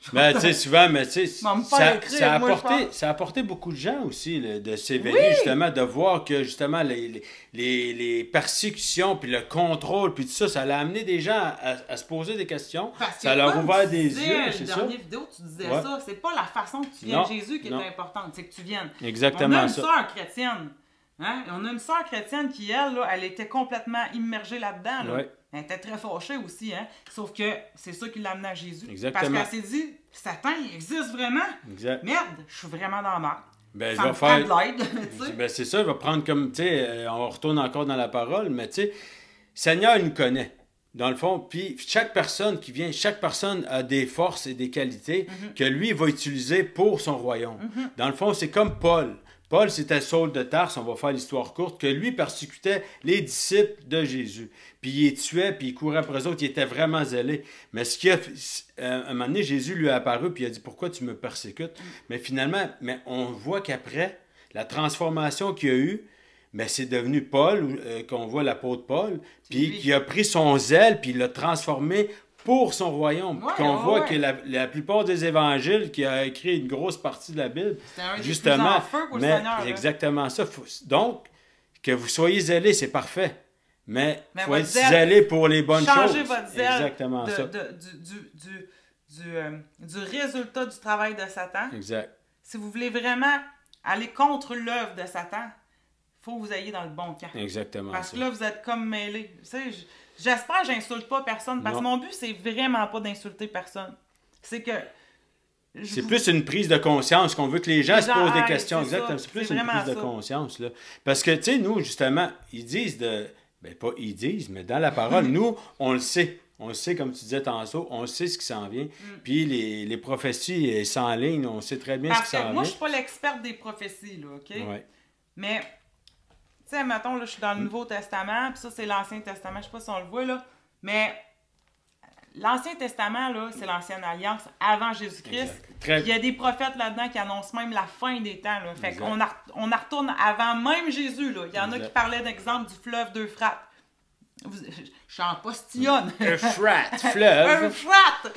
Mais tu sais, souvent, mais tu sais, M'en me faire ça, écrire, ça, a moi, je apporté, pense. ça a apporté beaucoup de gens aussi là, de s'éveiller, Oui! justement, de voir que justement les, les, les, les persécutions, puis le contrôle, puis tout ça, ça l'a amené des gens à, à se poser des questions. Parce que Ça leur a comme ouvert tu des disais, yeux, la c'est ça? dernière vidéo, tu disais Ouais. ça. C'est pas la façon que tu viens Non, à Jésus qui non. est importante, c'est que tu viennes. Exactement On a une ça. sœur chrétienne. Hein? On a une sœur chrétienne qui, elle, là, elle était complètement immergée là-dedans. Là. Ouais. Elle était très fâchée aussi. Hein? Sauf que c'est ça qui l'a amené à Jésus. Exactement. Parce qu'elle s'est dit, Satan, il existe vraiment. Exact. Merde, je suis vraiment dans la merde. Ben, Ça je me vais prend faire... de l'aide. tu sais. Ben, c'est ça, il va prendre comme, tu sais, euh, on retourne encore dans la parole, mais tu sais, Seigneur, il nous connaît, dans le fond, puis chaque personne qui vient, chaque personne a des forces et des qualités Mm-hmm. que lui va utiliser pour son royaume. Dans le fond, c'est comme Paul. Paul, c'était Saul de Tarse, on va faire l'histoire courte, que lui persécutait les disciples de Jésus. Puis il les tuait, puis il courait après eux autres, il était vraiment zélé. Mais ce qui a, euh, à un moment donné, Jésus lui est apparu, puis il a dit, pourquoi tu me persécutes? Mais finalement, mais on voit qu'après, la transformation qu'il y a eu, mais c'est devenu Paul, euh, qu'on voit l'apôtre Paul, puis lui. qui a pris son zèle, puis il l'a transformé pour son royaume. Ouais, Puis qu'on ouais, voit ouais. que la, la plupart des évangiles, qui a écrit une grosse partie de la Bible, C'était un des justement, plus en feu pour le mais Seigneur, là. exactement ça. Faut- donc, que vous soyez zélés, c'est parfait. Mais il Mais faut votre être zèle, zélé pour les bonnes Changez choses. votre zèle Exactement de- ça. de- du, du, du, du, euh, du résultat du travail de Satan. Exact. Si vous voulez vraiment aller contre l'œuvre de Satan, il faut que vous ayez dans le bon camp. Exactement Parce ça. que là, vous êtes comme mêlés. Tu sais, j- j'espère que j'insulte pas personne, parce que Non. mon but, c'est vraiment pas d'insulter personne. C'est que... je C'est vous- plus une prise de conscience qu'on veut que les gens Les se gens posent des arrêtent, questions. c'est ça. Exactement. C'est plus C'est une vraiment prise de ça. conscience. Là. Parce que, tu sais, nous, justement, ils disent de. Ben, pas ils disent, mais dans la parole, nous, on le sait. On le sait, comme tu disais tantôt, on sait ce qui s'en vient. Puis les, les prophéties elles s'enlignent, on sait très bien Parce ce qui que s'en moi, vient. je suis pas l'experte des prophéties, là, OK? Ouais. Mais, tu sais, mettons, là, je suis dans le Nouveau Testament, puis ça, c'est l'Ancien Testament. Je sais pas si on le voit, là. Mais l'Ancien Testament, là, c'est l'Ancienne Alliance avant Jésus-Christ. Exact. Très- Puis il y a des prophètes là-dedans qui annoncent même la fin des temps, là. Fait Exact. qu'on a- on en retourne avant même Jésus, là. Il y en a Exact. qui parlaient d'exemple du fleuve d'Euphrate. Vous- Je je suis en postillonne. Euphrate, fleuve. Euphrate!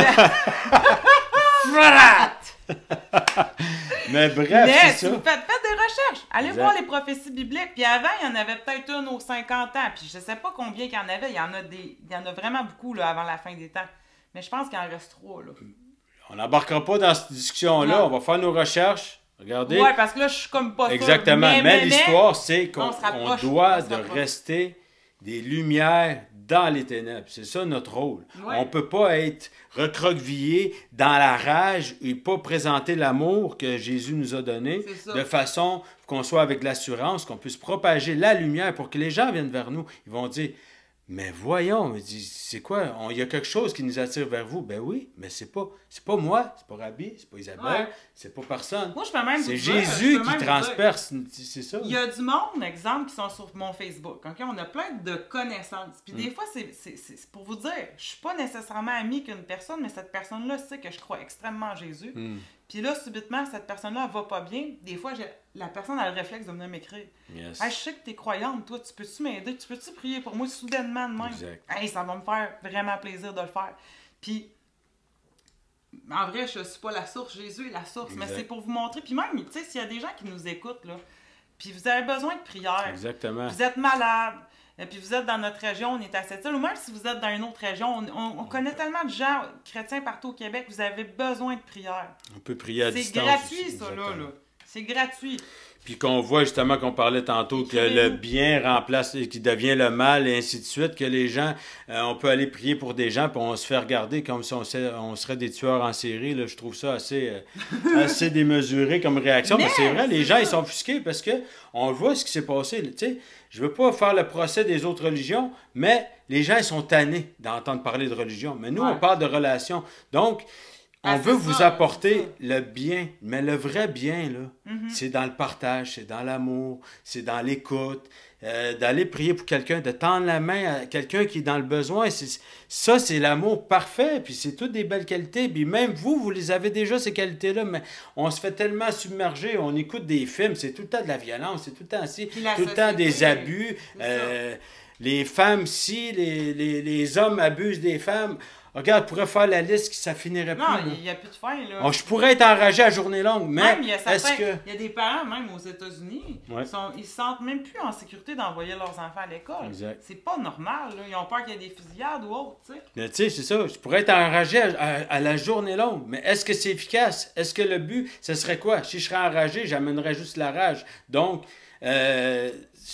Mais bref, Mais c'est si ça. vous faites, faites des recherches. Allez Exact. voir les prophéties bibliques. Puis avant, il y en avait peut-être une aux cinquante ans. Puis je sais pas combien il y en avait. Il y en a des, il y en a vraiment beaucoup là, avant la fin des temps. Mais je pense qu'il en reste trois. Là. On n'embarquera pas dans cette discussion-là. Non. On va faire nos recherches. Regardez. Ouais, parce que là, je suis comme pas sûre. Exactement. Mais, Mais, mais, l'histoire, c'est qu'on on se rapproche, on doit on se de rapproche. rester des lumières dans les ténèbres. C'est ça notre rôle. Ouais. On ne peut pas être recroquevillé dans la rage et pas présenter l'amour que Jésus nous a donné C'est ça. de façon qu'on soit avec l'assurance, qu'on puisse propager la lumière pour que les gens viennent vers nous. Ils vont dire, mais voyons, il dit, c'est quoi? On- Il y a quelque chose qui nous attire vers vous. Ben oui, mais c'est pas, c'est pas moi, c'est pas Rabbi, c'est pas Isabelle, Ouais. c'est pas personne. Moi, je peux même vous C'est dire, Jésus je peux qui même vous dire, transperce, c'est ça. Il y a du monde, exemple, qui sont sur mon Facebook. ok? On a plein de connaissances. Puis Mm. des fois, c'est c'est- c'est- c'est pour vous dire, je suis pas nécessairement amie qu'une personne, mais cette personne-là sait que je crois extrêmement en Jésus. Mm. Puis là, subitement, cette personne-là, elle va pas bien. Des fois, j'ai- la personne a le réflexe de venir m'écrire. Yes. Hey, je sais que t'es croyante, toi, tu peux-tu m'aider? Tu peux-tu prier pour moi soudainement de même? Exact. Hey, ça va me faire vraiment plaisir de le faire. Puis, en vrai, je suis pas la source, Jésus est la source, mais Exact. c'est pour vous montrer. Puis même, tu sais, s'il y a des gens qui nous écoutent, là, puis vous avez besoin de prière, Exactement. vous êtes malade, et puis vous êtes dans notre région, on est à cette île, ou même si vous êtes dans une autre région, on, on- on connaît tellement de gens chrétiens partout au Québec, vous avez besoin de prière. On peut prier à C'est distance. gratuit, aussi, ça, là, exactement. là. C'est gratuit. Puis qu'on voit justement qu'on parlait tantôt que le Écrivez-nous. bien remplace, qui devient le mal et ainsi de suite, que les gens, euh, on peut aller prier pour des gens puis on se fait regarder comme si on, sait- on serait des tueurs en série. Là. Je trouve ça assez, euh, assez démesuré comme réaction. Mais, Mais c'est vrai, les c'est gens ça. ils sont offusqués parce que on voit ce qui s'est passé. là. Tu sais, je veux pas faire le procès des autres religions, mais les gens ils sont tannés d'entendre parler de religion. Mais nous, Ouais. on parle de relations. Donc, on Ah, veut c'est vous ça, apporter c'est le bien, mais le vrai bien, là, Mhm. c'est dans le partage, c'est dans l'amour, c'est dans l'écoute, euh, d'aller prier pour quelqu'un, de tendre la main à quelqu'un qui est dans le besoin. C'est- ça, c'est l'amour parfait, puis c'est toutes des belles qualités. Puis même vous, vous les avez déjà, ces qualités-là, mais on se fait tellement submerger, on écoute des films, c'est tout le temps de la violence, c'est tout le temps ci, Puis la tout le temps des société, abus. c'est euh, les femmes, si, les, les, les hommes abusent des femmes. Regarde, je pourrais faire la liste qui ça finirait Non, plus. il n'y a plus de fin, là. Oh, je pourrais être enragé à journée longue, mais Même, il y a est-ce certains, que... il y a des parents, même aux États-Unis, Ouais. ils, sont, ils se sentent même plus en sécurité d'envoyer leurs enfants à l'école. Exact. C'est pas normal, là. Ils ont peur qu'il y ait des fusillades ou autre, tu sais. Mais tu sais, c'est ça. Je pourrais être enragé à, à- à la journée longue, mais est-ce que c'est efficace? Est-ce que le but, ce serait quoi? Si je serais enragé, j'amènerais juste la rage. Donc, euh,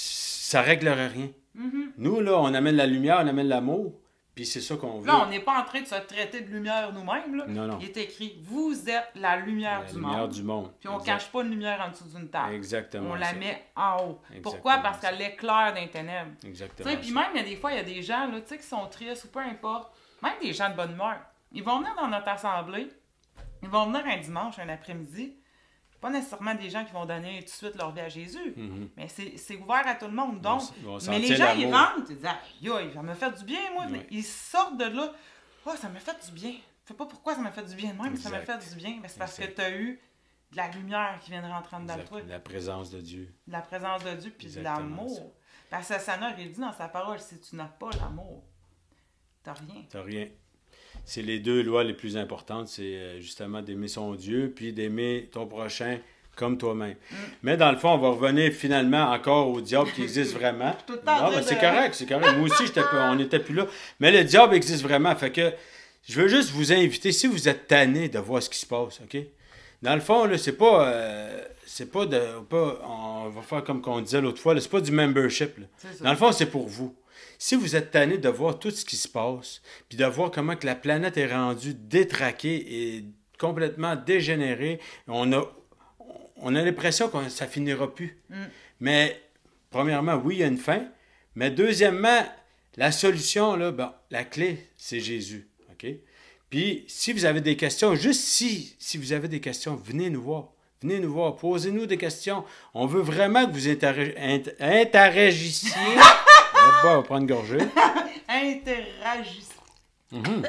ça réglerait rien. Mm-hmm. Nous, là, on amène la lumière, on amène l'amour, puis c'est ça qu'on veut. Là, on n'est pas en train de se traiter de lumière nous-mêmes, là. Non, non. Il est écrit « Vous êtes la lumière La du lumière monde. du monde. Puis on Exact. cache pas une lumière en dessous d'une table. Exactement. On la ça. met en haut. Exactement Pourquoi? Parce ça. qu'elle éclaire d'un ténèbres. Exactement. Tu sais, puis ça. même, il y a des fois, il y a des gens, là, tu sais, qui sont tristes ou peu importe. Même des gens de bonne humeur. Ils vont venir dans notre assemblée. Ils vont venir un dimanche, un après-midi. Pas nécessairement des gens qui vont donner tout de suite leur vie à Jésus. Mhm. Mais c'est c'est ouvert à tout le monde. Donc, Ils vont- ils vont mais les sentir gens, ils l'amour. rentrent, ils disent « Aïe, aïe, ça m'a fait du bien, moi. Oui. Ils sortent de là. « Oh, ça m'a fait du bien. » Je sais pas pourquoi ça m'a fait du bien de même, mais ça m'a Exact. fait du bien. Mais c'est parce Exact. que tu as eu de la lumière qui vient de rentrer dans Exact. toi. La présence de Dieu. De la présence de Dieu puis de Exactement l'amour. Parce que Seigneur, il dit dans sa parole, si tu n'as pas l'amour, t'as rien. T'as rien. C'est les deux lois les plus importantes, c'est euh, justement d'aimer son Dieu, puis d'aimer ton prochain comme toi-même. Mm. Mais dans le fond, on va revenir finalement encore au diable qui existe vraiment. Tout le temps en Non, train mais c'est de- correct, c'est correct. Moi aussi, j'étais pas- on n'était plus là. Mais le diable existe vraiment. Fait que je veux juste vous inviter, si vous êtes tanné de voir ce qui se passe, OK? Dans le fond, là, c'est pas... euh, c'est pas de... Pas, on va faire comme qu'on disait l'autre fois, là, c'est pas du membership. Là. C'est ça. Dans le fond, c'est pour vous. Si vous êtes tanné de voir tout ce qui se passe, puis de voir comment que la planète est rendue détraquée et complètement dégénérée, on a, on a l'impression que ça finira plus. Mm. Mais, premièrement, oui, il y a une fin. Mais deuxièmement, la solution, là, ben, la clé, c'est Jésus. OK? Puis, si vous avez des questions, juste si, si vous avez des questions, venez nous voir. Venez nous voir, posez-nous des questions. On veut vraiment que vous interag- int- interagissiez. On va prendre une gorgée. Interagissez. Mhm.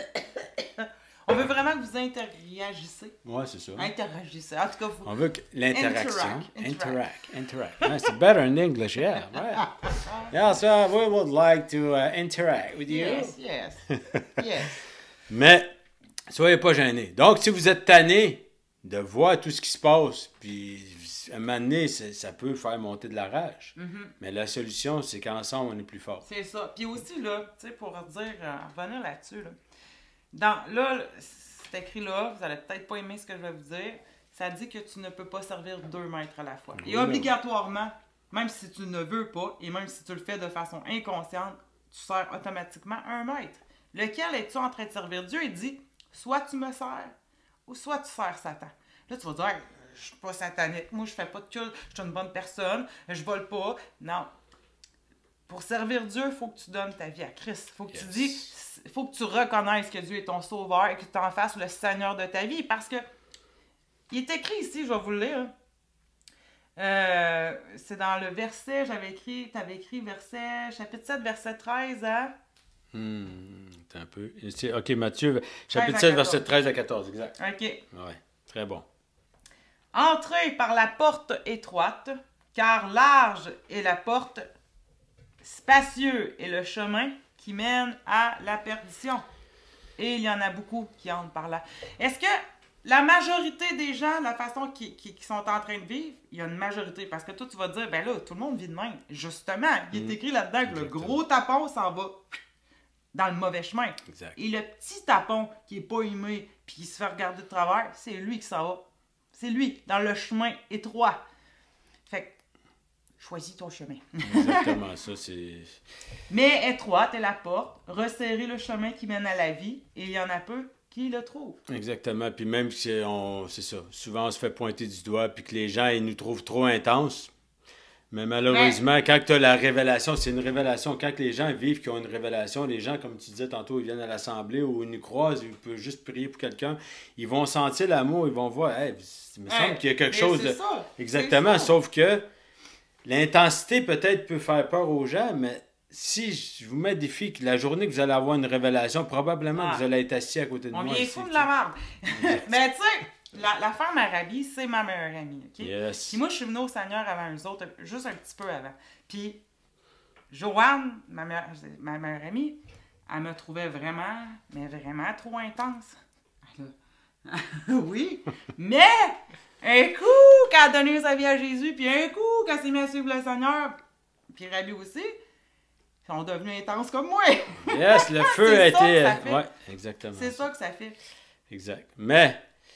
On veut vraiment que vous interagissez. Ouais, c'est ça. Interagissez. En tout cas, vous... On veut que l'interaction. Interact, Interact. Interact. Yeah, it's better in English, yeah. Right. Yeah, so we would like to uh, interact with you. Yes, yes. Yes. Mais, soyez pas gênés. Donc, si vous êtes tanné de voir tout ce qui se passe, puis à un moment donné, ça, ça peut faire monter de la rage. Mhm. Mais la solution, c'est qu'ensemble, on est plus fort. C'est ça. Puis aussi, là, tu sais, pour dire, euh, revenir là-dessus, là, dans, là, c'est écrit là, vous allez peut-être pas aimer ce que je vais vous dire, ça dit que tu ne peux pas servir deux maîtres à la fois. Et Oui, obligatoirement, même si tu ne veux pas, et même si tu le fais de façon inconsciente, tu sers automatiquement un maître. Lequel es-tu en train de servir? Dieu, il dit, soit tu me sers, ou soit tu sers Satan. Là, tu vas dire, hey, je suis pas satanique, moi, je fais pas de culte, je suis une bonne personne, je vole pas. Non. Pour servir Dieu, il faut que tu donnes ta vie à Christ. Il faut que Yes. tu dis, il faut que tu reconnaisses que Dieu est ton sauveur et que tu en fasses le Seigneur de ta vie. Parce que, il est écrit ici, je vais vous le lire. Euh, c'est dans le verset, j'avais écrit, tu avais écrit verset, chapitre sept, verset treize à... Hmm, attends un peu. C'est- OK, Matthieu, treize chapitre à sept, quatorze. verset treize à quatorze, exact. OK. Ouais, très bon. Entrez par la porte étroite, car large est la porte, spacieux est le chemin qui mène à la perdition. Et il y en a beaucoup qui entrent par là. Est-ce que la majorité des gens, la façon qu'ils qui, qui sont en train de vivre, il y a une majorité, parce que toi, tu vas te dire, ben là, tout le monde vit de même. Justement, il est Mm. écrit là-dedans que le Exactement. gros tapon s'en va dans le mauvais chemin. Exact. Et le petit tapon qui est pas aimé puis qui se fait regarder de travers, c'est lui qui s'en va. C'est lui, dans le chemin étroit. Fait que, choisis ton chemin. Exactement, ça, c'est... Mais étroite est la porte, resserrez le chemin qui mène à la vie, et il y en a peu qui le trouvent. Exactement. Puis même si on... C'est ça. Souvent, on se fait pointer du doigt, puis que les gens, ils nous trouvent trop intenses. Mais malheureusement, quand tu as la révélation, c'est une révélation. Quand les gens vivent qu'ils ont une révélation, les gens, comme tu disais tantôt, ils viennent à l'assemblée ou ils nous croisent, ils peuvent juste prier pour quelqu'un, ils vont sentir l'amour, ils vont voir, hey, il me semble Hey, qu'il y a quelque mais chose c'est de... ça, Exactement, c'est ça. sauf que l'intensité peut-être peut faire peur aux gens, mais si je vous mets un défi que la journée que vous allez avoir une révélation, probablement Ah. que vous allez être assis à côté de On moi. vient ici, fou de tu la sais. merde. Mais tu sais, la, la femme Arabie, c'est ma meilleure amie. OK? Yes. Puis moi, je suis venue au Seigneur avant eux autres, juste un petit peu avant. Puis Joanne, ma meilleure, ma meilleure amie, elle me trouvait vraiment, mais vraiment trop intense. Oui, mais un coup, quand elle a donné sa vie à Jésus, puis un coup, quand elle s'est mis à suivre le Seigneur, puis Rabbi aussi, ils sont devenus intenses comme moi. Yes, le feu a été... Oui, exactement. C'est ça que ça fait. Exact. Mais,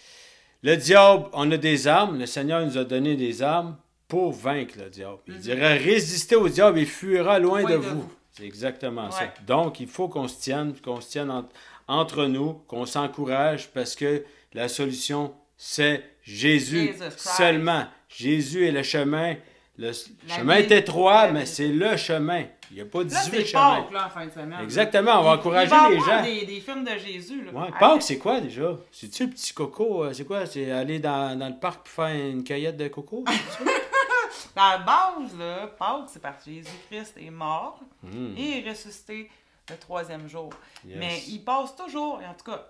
le diable, on a des armes. Le Seigneur nous a donné des armes pour vaincre le diable. Il mm-hmm. dirait, résistez au diable, il fuira loin, loin de, de vous. vous. C'est exactement ouais. ça. Donc, il faut qu'on se tienne, qu'on se tienne entre, entre nous, qu'on s'encourage, parce que la solution, c'est Jésus seulement. Jésus est le chemin. Le la chemin vie, est étroit, mais c'est le chemin. Il n'y a pas dix-huit chemins. Pâques, là, en fin de semaine. Exactement, on va il, encourager il va les gens. Des, des films de Jésus. Là. Ouais. Pâques, c'est quoi déjà? C'est-tu le petit coco? C'est quoi? C'est aller dans, dans le parc pour faire une cueillette de coco? À la base, là, Pâques, c'est parce que Jésus-Christ est mort mm. et est ressuscité le troisième jour. Yes. Mais il passe toujours, en tout cas,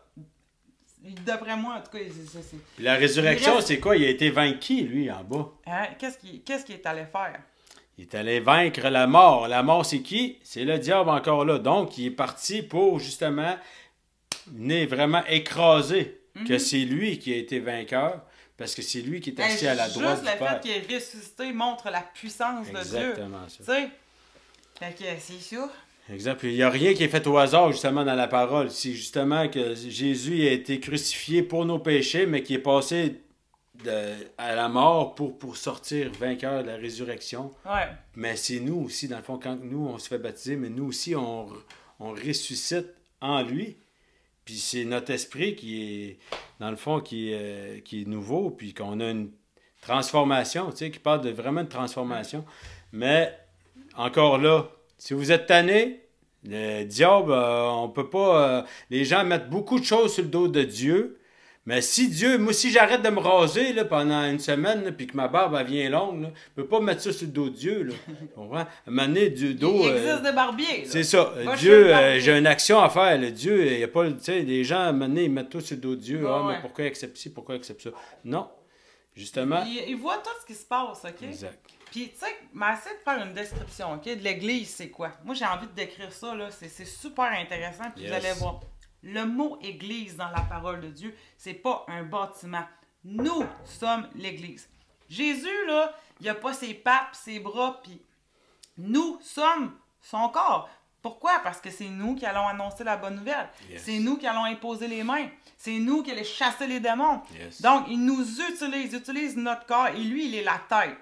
d'après moi, en tout cas, c'est... c'est... Puis la résurrection, reste... c'est quoi? Il a été vaincu, lui, en bas. Hein? Qu'est-ce qu'il qu'est-ce qu'il est allé faire? Il est allé vaincre la mort. La mort, c'est qui? C'est le diable encore là. Donc, il est parti pour, justement, venir vraiment écraser mm-hmm. que c'est lui qui a été vainqueur, parce que c'est lui qui est assis ben, à la droite du Père. Juste le fait qu'il est ressuscité montre la puissance Exactement de Dieu. Exactement ça. Tu sais? Fait que c'est sûr. Exact. Puis il n'y a rien qui est fait au hasard, justement, dans la parole. C'est justement que Jésus a été crucifié pour nos péchés, mais qui est passé de, à la mort pour, pour sortir vainqueur de la résurrection. Ouais. Mais c'est nous aussi, dans le fond, quand nous, on se fait baptiser, mais nous aussi, on, on ressuscite en lui. Puis c'est notre esprit qui est, dans le fond, qui est, qui est nouveau, puis qu'on a une transformation, tu sais, qui parle de vraiment de transformation. Mais, encore là, si vous êtes tanné, le diable, euh, on peut pas... Euh, les gens mettent beaucoup de choses sur le dos de Dieu, mais si Dieu... Moi, si j'arrête de me raser là, pendant une semaine, là, puis que ma barbe elle vient longue, là, je peux pas mettre ça sur le dos de Dieu. Là. Tu comprends? À un moment donné, du dos... Il existe euh, des barbiers. Là. C'est ça. Moi, Dieu, euh, j'ai une action à faire. Là. Dieu, il y a pas... Tu sais, les gens, à un moment donné, ils mettent tout sur le dos de Dieu. Ouais, ah, ouais. mais pourquoi il accepte ci? Pourquoi il accepte ça? Non. Justement... Il, il voit tout ce qui se passe, OK? Exact. Puis, tu sais, mais essaie de faire une description, OK? De l'Église, c'est quoi? Moi, j'ai envie de décrire ça, là. C'est, c'est super intéressant, puis yes. Vous allez voir. Le mot Église dans la parole de Dieu, c'est pas un bâtiment. Nous sommes l'Église. Jésus, là, il a pas ses pattes, ses bras, puis nous sommes son corps. Pourquoi? Parce que c'est nous qui allons annoncer la bonne nouvelle. Yes. C'est nous qui allons imposer les mains. C'est nous qui allons chasser les démons. Yes. Donc, il nous utilise, il utilise notre corps, et lui, il est la tête.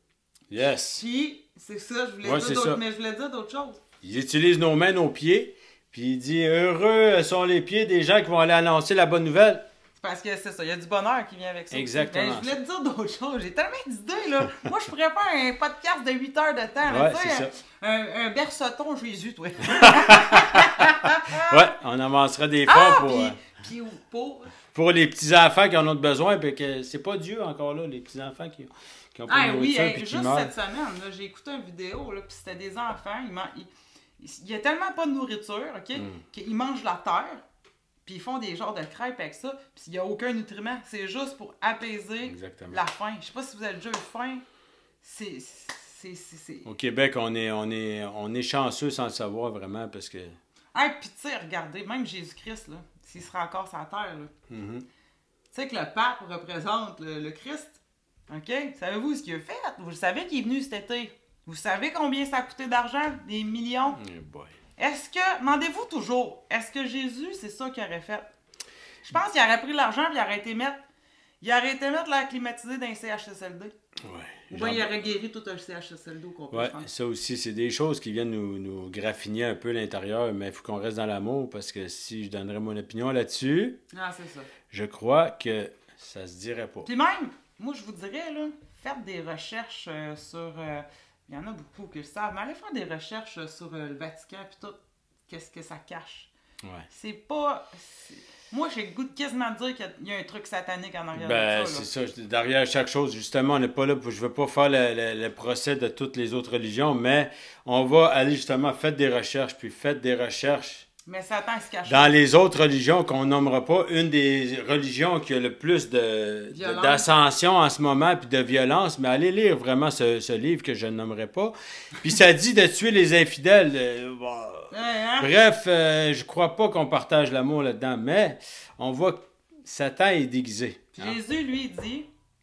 Yes. Puis, c'est ça, je voulais ouais, dire d'autres, mais je voulais dire d'autres choses. Il utilise nos mains, nos pieds, puis il dit « Heureux sont les pieds des gens qui vont aller annoncer la bonne nouvelle. » C'est parce que c'est ça, il y a du bonheur qui vient avec ça. Exactement. Mais je voulais te dire d'autres choses, j'ai tellement d'idées, là. Moi, je pourrais faire un podcast de huit heures de temps. Là, ouais, c'est ça. Un, un berceton Jésus, toi. Ouais, on avancera des fois ah, pour... Puis, euh, puis pour... Pour les petits-enfants qui en ont besoin, puis que c'est pas Dieu encore là, les petits-enfants qui... Qui ont pas ah de oui, nourriture, hey, puis qui juste meurent. cette semaine, là, j'ai écouté une vidéo, là, puis c'était des enfants, ils man... il n'y a tellement pas de nourriture, OK, mm. qu'ils mangent la terre, puis ils font des genres de crêpes avec ça, puis il n'y a aucun nutriment, c'est juste pour apaiser Exactement. La faim. Je sais pas si vous avez déjà eu faim, c'est... c'est, c'est, c'est... Au Québec, on est, on, est, on est chanceux sans le savoir vraiment, parce que... Ah, puis tu sais, regardez, même Jésus-Christ, là, s'il serait encore sur la terre, là, mm-hmm. tu sais que le pape représente le, le Christ. OK? Savez-vous ce qu'il a fait? Vous savez qu'il est venu cet été. Vous savez combien ça a coûté d'argent? Des millions? Oh boy. Est-ce que... Demandez-vous toujours, est-ce que Jésus, c'est ça qu'il aurait fait? Je pense qu'il aurait pris l'argent et il aurait été mettre... Il aurait été mettre l'air climatisé dans un C H S L D. Ouais. Ou bien il aurait guéri tout un C H S L D au complet. Ouais, ça aussi, c'est des choses qui viennent nous, nous graffiner un peu l'intérieur, mais il faut qu'on reste dans l'amour, parce que si je donnerais mon opinion là-dessus... Ah, c'est ça. Je crois que ça se dirait pas. Puis même... Moi, je vous dirais, là, faites des recherches euh, sur... Euh, il y en a beaucoup qui le savent, mais allez faire des recherches sur euh, le Vatican et tout, qu'est-ce que ça cache. Ouais. C'est pas... C'est... Moi, j'ai le goût de quasiment dire qu'il y a un truc satanique en arrière ben, de ça. C'est ça. Derrière chaque chose, justement, on n'est pas là pour... Je veux pas faire le, le, le procès de toutes les autres religions, mais on va aller justement, faites des recherches, puis faites des recherches Mais Satan, il se cache. Dans les autres religions qu'on nommera pas, une des religions qui a le plus de, de- d'ascension en ce moment, puis de violence, mais allez lire vraiment ce, ce livre que je ne nommerai pas. Puis ça dit de tuer les infidèles. Euh, bon. Ouais, hein? Bref, euh, je crois pas qu'on partage l'amour là-dedans, mais on voit que Satan est déguisé. Hein? Jésus, lui, dit,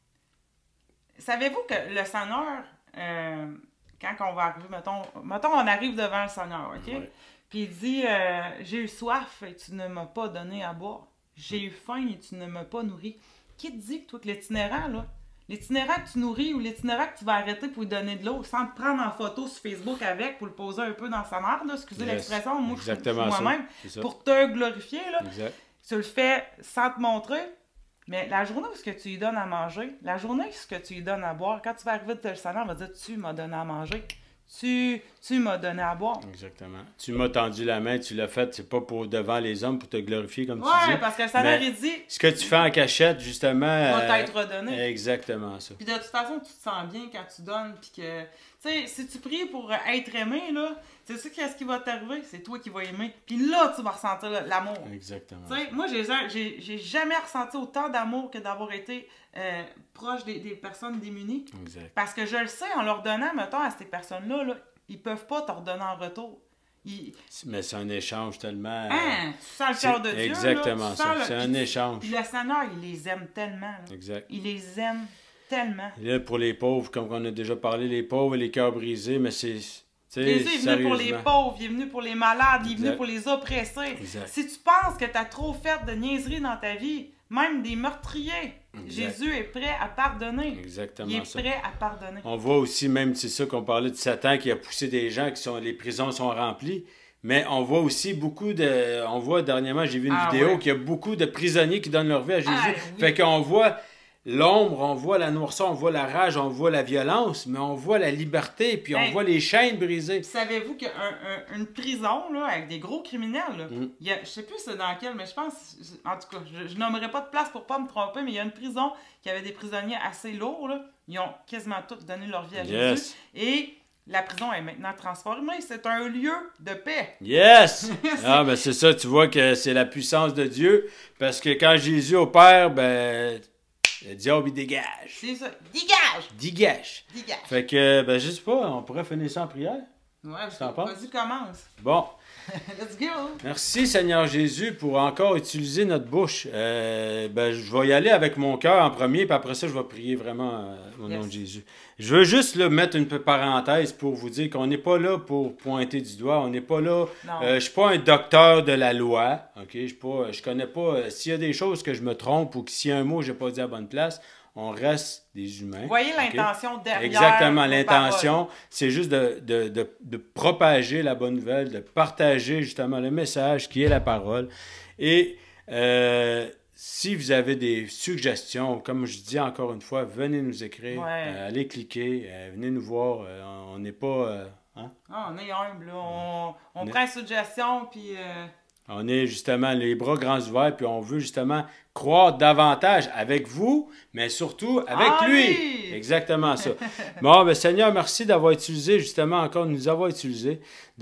savez-vous que le Seigneur, euh, quand on va arriver, mettons, mettons, on arrive devant le Seigneur, OK? Ouais. Puis il dit, euh, j'ai eu soif et tu ne m'as pas donné à boire. J'ai eu faim et tu ne m'as pas nourri. Qui te dit que toi, que l'itinérant, là, l'itinérant que tu nourris ou l'itinérant que tu vas arrêter pour lui donner de l'eau sans te prendre en photo sur Facebook avec pour le poser un peu dans sa merde, là, excusez Yes. l'expression, moi je suis Exactement ça. moi-même, C'est ça. pour te glorifier, là, Exact. tu le fais sans te montrer, mais la journée où ce que tu lui donnes à manger, la journée où ce que tu lui donnes à boire, quand tu vas arriver de le Seigneur, il va dire tu m'as donné à manger, tu, tu m'as donné à boire. Exactement. Tu m'as tendu la main, tu l'as fait, c'est pas pour devant les hommes pour te glorifier comme tu Ouais, dis. parce que le Seigneur, Mais il dit ce que tu fais en cachette, justement. va euh, t'être redonné. Exactement ça. Puis de toute façon, tu te sens bien quand tu donnes, puis que, tu sais, si tu pries pour être aimé, là, tu sais qu'est-ce qui va t'arriver? C'est toi qui vas aimer. Puis là, tu vas ressentir l'amour. Exactement. Tu sais, moi, j'ai, j'ai, j'ai jamais ressenti autant d'amour que d'avoir été euh, proche des, des personnes démunies. Exact. Parce que je le sais, en leur donnant, mettons, à ces personnes-là, là, ils peuvent pas te redonner en retour. Ils... Mais c'est un échange tellement. Hein? Tu sens le cœur de Dieu. Exactement là, tu ça. sens le... C'est un puis, échange. Puis le Seigneur, il les aime tellement. Là. Exact. Il les aime tellement. Et là, pour les pauvres, comme on a déjà parlé, les pauvres et les cœurs brisés, mais c'est. Jésus est venu pour les pauvres, il est venu pour les malades, il est Exact. venu pour les oppressés. Exact. Si tu penses que tu as trop fait de niaiseries dans ta vie, même des meurtriers, Exact. Jésus est prêt à pardonner. Exactement il est ça. prêt à pardonner. On voit aussi, même, c'est ça qu'on parlait de Satan qui a poussé des gens, qui sont les prisons sont remplies. Mais on voit aussi beaucoup de. On voit dernièrement, j'ai vu une Ah, vidéo ouais. qu'il y a beaucoup de prisonniers qui donnent leur vie à Jésus. Ah, oui. Fait qu'on voit l'ombre, on voit la noirceur, on voit la rage, on voit la violence, mais on voit la liberté, puis on Hey. voit les chaînes brisées. Puis savez-vous qu'une un, une prison là, avec des gros criminels, là, Mm. il y a, je sais plus c'est dans quel, mais je pense, en tout cas, je, je nommerai pas de place pour pas me tromper, mais il y a une prison qui avait des prisonniers assez lourds. Là. Ils ont quasiment tous donné leur vie à Yes. Jésus. Et la prison est maintenant transformée. C'est un lieu de paix. Yes! Ah, ben c'est ça, tu vois que c'est la puissance de Dieu, parce que quand Jésus opère, ben, le diable, il dégage. C'est ça. Dégage! Dégage. Dégage! Fait que, ben, je sais pas, on pourrait finir ça en prière. Ouais, T'en penses? vas-y, commence. Bon. Let's go! Merci Seigneur Jésus pour encore utiliser notre bouche. Euh, ben, je vais y aller avec mon cœur en premier, puis après ça, je vais prier vraiment euh, au nom Yes. de Jésus. Je veux juste là, mettre une petite parenthèse pour vous dire qu'on n'est pas là pour pointer du doigt. On n'est pas là. Non. Euh, je suis pas un docteur de la loi. Ok, je suis pas. Je connais pas. euh, s'il y a des choses que je me trompe ou que s'il y a un mot que j'ai pas dit à la bonne place, on reste des humains. Vous voyez ok? l'intention derrière. Exactement, vos l'intention, c'est juste de, de, de, de propager la bonne nouvelle, de partager justement le message qui est la parole. Et euh, si vous avez des suggestions, comme je dis encore une fois, venez nous écrire, Ouais. euh, allez cliquer, euh, venez nous voir. euh, on n'est pas... euh, hein? Ah, on est humble, là. On, on On est- prend une suggestion, puis... euh, On est justement les bras grands ouverts, puis on veut justement croire davantage avec vous, mais surtout avec Ah lui. oui! Exactement ça. Bon, ben Seigneur, merci d'avoir utilisé, justement, encore de nous avoir utilisé,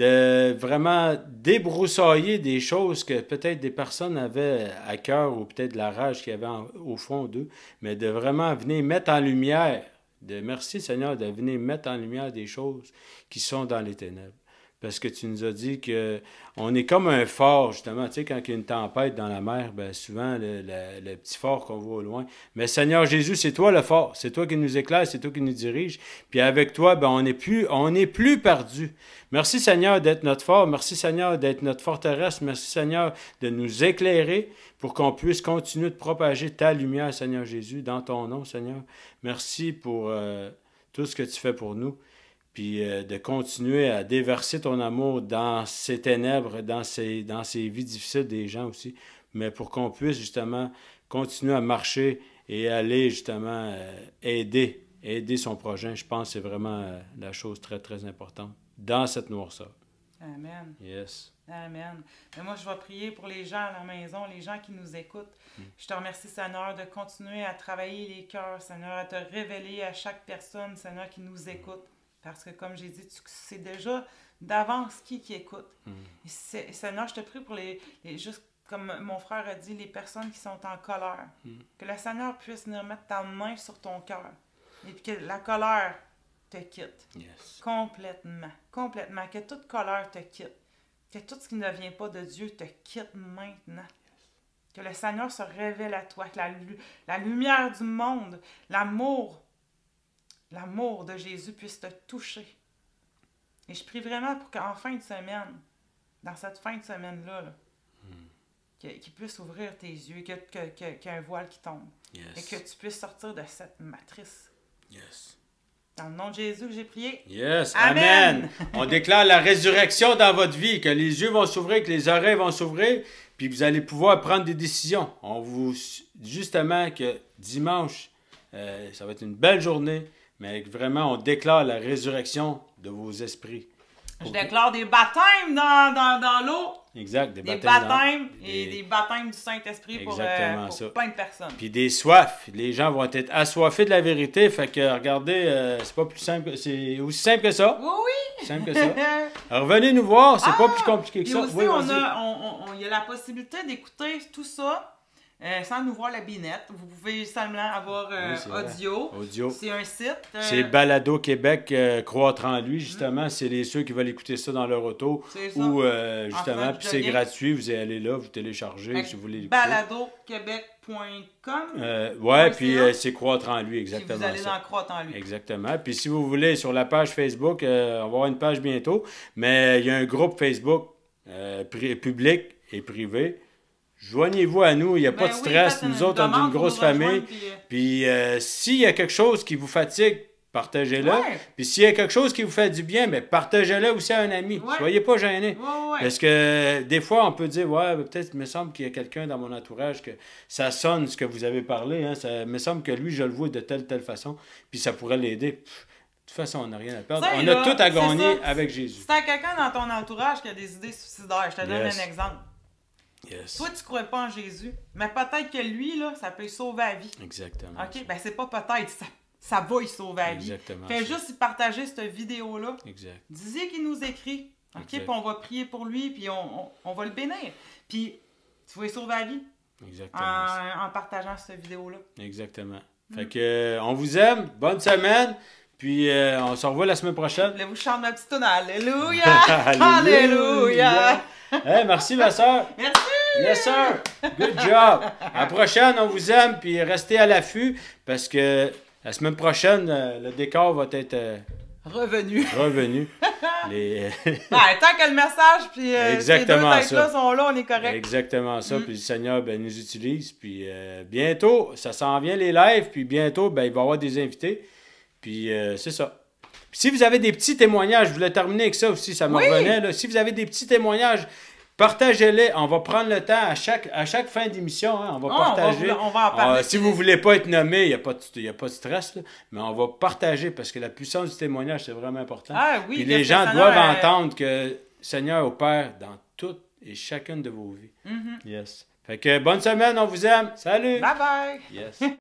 de vraiment débroussailler des choses que peut-être des personnes avaient à cœur ou peut-être de la rage qu'il y avait en- au fond d'eux, mais de vraiment venir mettre en lumière, de merci Seigneur, de venir mettre en lumière des choses qui sont dans les ténèbres. Parce que tu nous as dit que on est comme un phare, justement. Tu sais, quand il y a une tempête dans la mer, ben souvent, le, le- le petit phare qu'on voit au loin. Mais Seigneur Jésus, c'est toi le phare. C'est toi qui nous éclaire, c'est toi qui nous dirige. Puis avec toi, ben, on n'est plus, on n'est plus perdu. Merci Seigneur d'être notre phare. Merci Seigneur d'être notre forteresse. Merci Seigneur de nous éclairer pour qu'on puisse continuer de propager ta lumière, Seigneur Jésus, dans ton nom, Seigneur. Merci pour euh, tout ce que tu fais pour nous. Puis euh, de continuer à déverser ton amour dans ces ténèbres, dans ces, dans ces vies difficiles des gens aussi, mais pour qu'on puisse justement continuer à marcher et aller justement euh, aider, aider son prochain. Je pense que c'est vraiment euh, la chose très, très importante dans cette noirceur. Amen. Yes. Amen. Mais moi, je vais prier pour les gens à la maison, les gens qui nous écoutent. Mm. Je te remercie, Seigneur, de continuer à travailler les cœurs, Seigneur, à te révéler à chaque personne, Seigneur, qui nous écoute. Parce que, comme j'ai dit, tu sais déjà d'avance qui qui écoute. Mm. Et c'est- Seigneur, je te prie pour les, les- juste comme mon frère a dit, les personnes qui sont en colère. Mm. Que le Seigneur puisse venir mettre ta main sur ton cœur. Et puis que la colère te quitte. Yes. Complètement. Complètement. Que toute colère te quitte. Que tout ce qui ne vient pas de Dieu te quitte maintenant. Que le Seigneur se révèle à toi. Que la, lu- la lumière du monde, l'amour, l'amour de Jésus puisse te toucher. Et je prie vraiment pour qu'en fin de semaine, dans cette fin de semaine-là, là, que- qu'il puisse ouvrir tes yeux, que, que, que- qu'il y ait un voile qui tombe. Yes. Et que tu puisses sortir de cette matrice. Yes. Dans le nom de Jésus que j'ai prié. Yes. Amen. Amen. On déclare la résurrection dans votre vie, que les yeux vont s'ouvrir, que les oreilles vont s'ouvrir, puis vous allez pouvoir prendre des décisions. On vous justement que dimanche, euh, ça va être une belle journée, mais vraiment on déclare la résurrection de vos esprits. Je déclare des baptêmes dans, dans, dans l'eau. Exact, des Des baptêmes. baptêmes dans- et des- des baptêmes du Saint-Esprit pour, euh, Exactement pour ça. plein de personnes. Puis des soifs. Les gens vont être assoiffés de la vérité. Fait que regardez, euh, c'est pas plus simple, que- c'est aussi simple que ça. Oui, oui. Simple que ça. Alors, revenez nous voir, c'est pas Ah! plus compliqué que Et ça. aussi, Oui, on vas-y. a, on, on- on- il y a la possibilité d'écouter tout ça euh, sans nous voir la binette. Vous pouvez seulement avoir euh, Oui, c'est vrai. audio. Audio. C'est un site. euh, C'est Balado Québec, euh, croître en lui, justement. C'est les ceux qui veulent écouter ça dans leur auto. C'est ça. Ou, euh, justement, faisant puis c'est du lien. gratuit. Vous allez aller là, vous téléchargez avec si vous voulez l'écouter. balado québec point com. Euh, ouais, Point puis C A. euh, c'est croître en lui, Puis exactement. vous allez ça. dans Croître en lui. Exactement. Puis si vous voulez, sur la page Facebook, euh, on va avoir une page bientôt, mais il y a un groupe Facebook euh, pri- public et privé. Joignez-vous à nous, il n'y a pas Ben de oui, stress. faites Nous autres, on est demande une pour grosse nous rejoindre, famille. puis, euh, Puis euh, s'il y a quelque chose qui vous fatigue, partagez-le. Ouais. Puis s'il y a quelque chose qui vous fait du bien, mais partagez-le aussi à un ami. Ouais. Soyez pas gênés. Ouais, ouais. Parce que des fois, on peut dire, ouais, peut-être, il me semble qu'il y a quelqu'un dans mon entourage que ça sonne ce que vous avez parlé. Hein, ça il me semble que lui, je le vois de telle, telle façon. Puis ça pourrait l'aider. Pff, De toute façon, on n'a rien à perdre. Ça, On là, a tout à c'est gagner ça. avec Jésus. Si t'as quelqu'un dans ton entourage qui a des idées suicidaires, je te donne Yes. un exemple. Yes. Toi, tu crois pas en Jésus, mais peut-être que lui, là, ça peut lui sauver la vie. Exactement. OK? Ben, c'est pas peut-être, ça, ça va lui sauver la vie. Exactement Fais ça. juste y partager cette vidéo-là. Exact. Dis-y qu'il nous écrit. OK? Exact. Puis on va prier pour lui, puis on, on, on va le bénir. Puis tu vas lui sauver la vie Exactement. ça. en, en partageant cette vidéo-là. Exactement. Mm. Fait que, euh, on vous aime. Bonne semaine. Puis, euh, on se revoit la semaine prochaine. Là, vous chantez ma petite tonne. Alléluia! Alléluia! Alléluia! Hey, merci, ma soeur. Merci! Yes, sir. Good job. À la prochaine, on vous aime. Puis, restez à l'affût parce que la semaine prochaine, euh, le décor va être euh, Revenu. revenu. Les... Ouais, tant que le message puis euh, Exactement ces deux têtes-là ça. sont là, on est correct. Exactement ça. Mm. Puis le Seigneur ben, nous utilise. Puis euh, bientôt, ça s'en vient les lives. Puis bientôt, ben, il va y avoir des invités. Puis euh, c'est ça. Puis si vous avez des petits témoignages, je voulais terminer avec ça aussi, ça me Oui. revenait. Là. Si vous avez des petits témoignages, partagez-les. On va prendre le temps à chaque, à chaque fin d'émission. Hein, on va Ah, on va partager. vous- on va en parler. Ah, si vous ne voulez pas être nommé, il n'y a, pas de- il y a pas de stress. Là, mais on va partager parce que la puissance du témoignage, c'est vraiment important. Ah oui, Puis que les le gens Seigneur, doivent euh, entendre que Seigneur opère dans toutes et chacune de vos vies. Mhm. Yes. Fait que bonne semaine, on vous aime. Salut! Bye bye! Yes.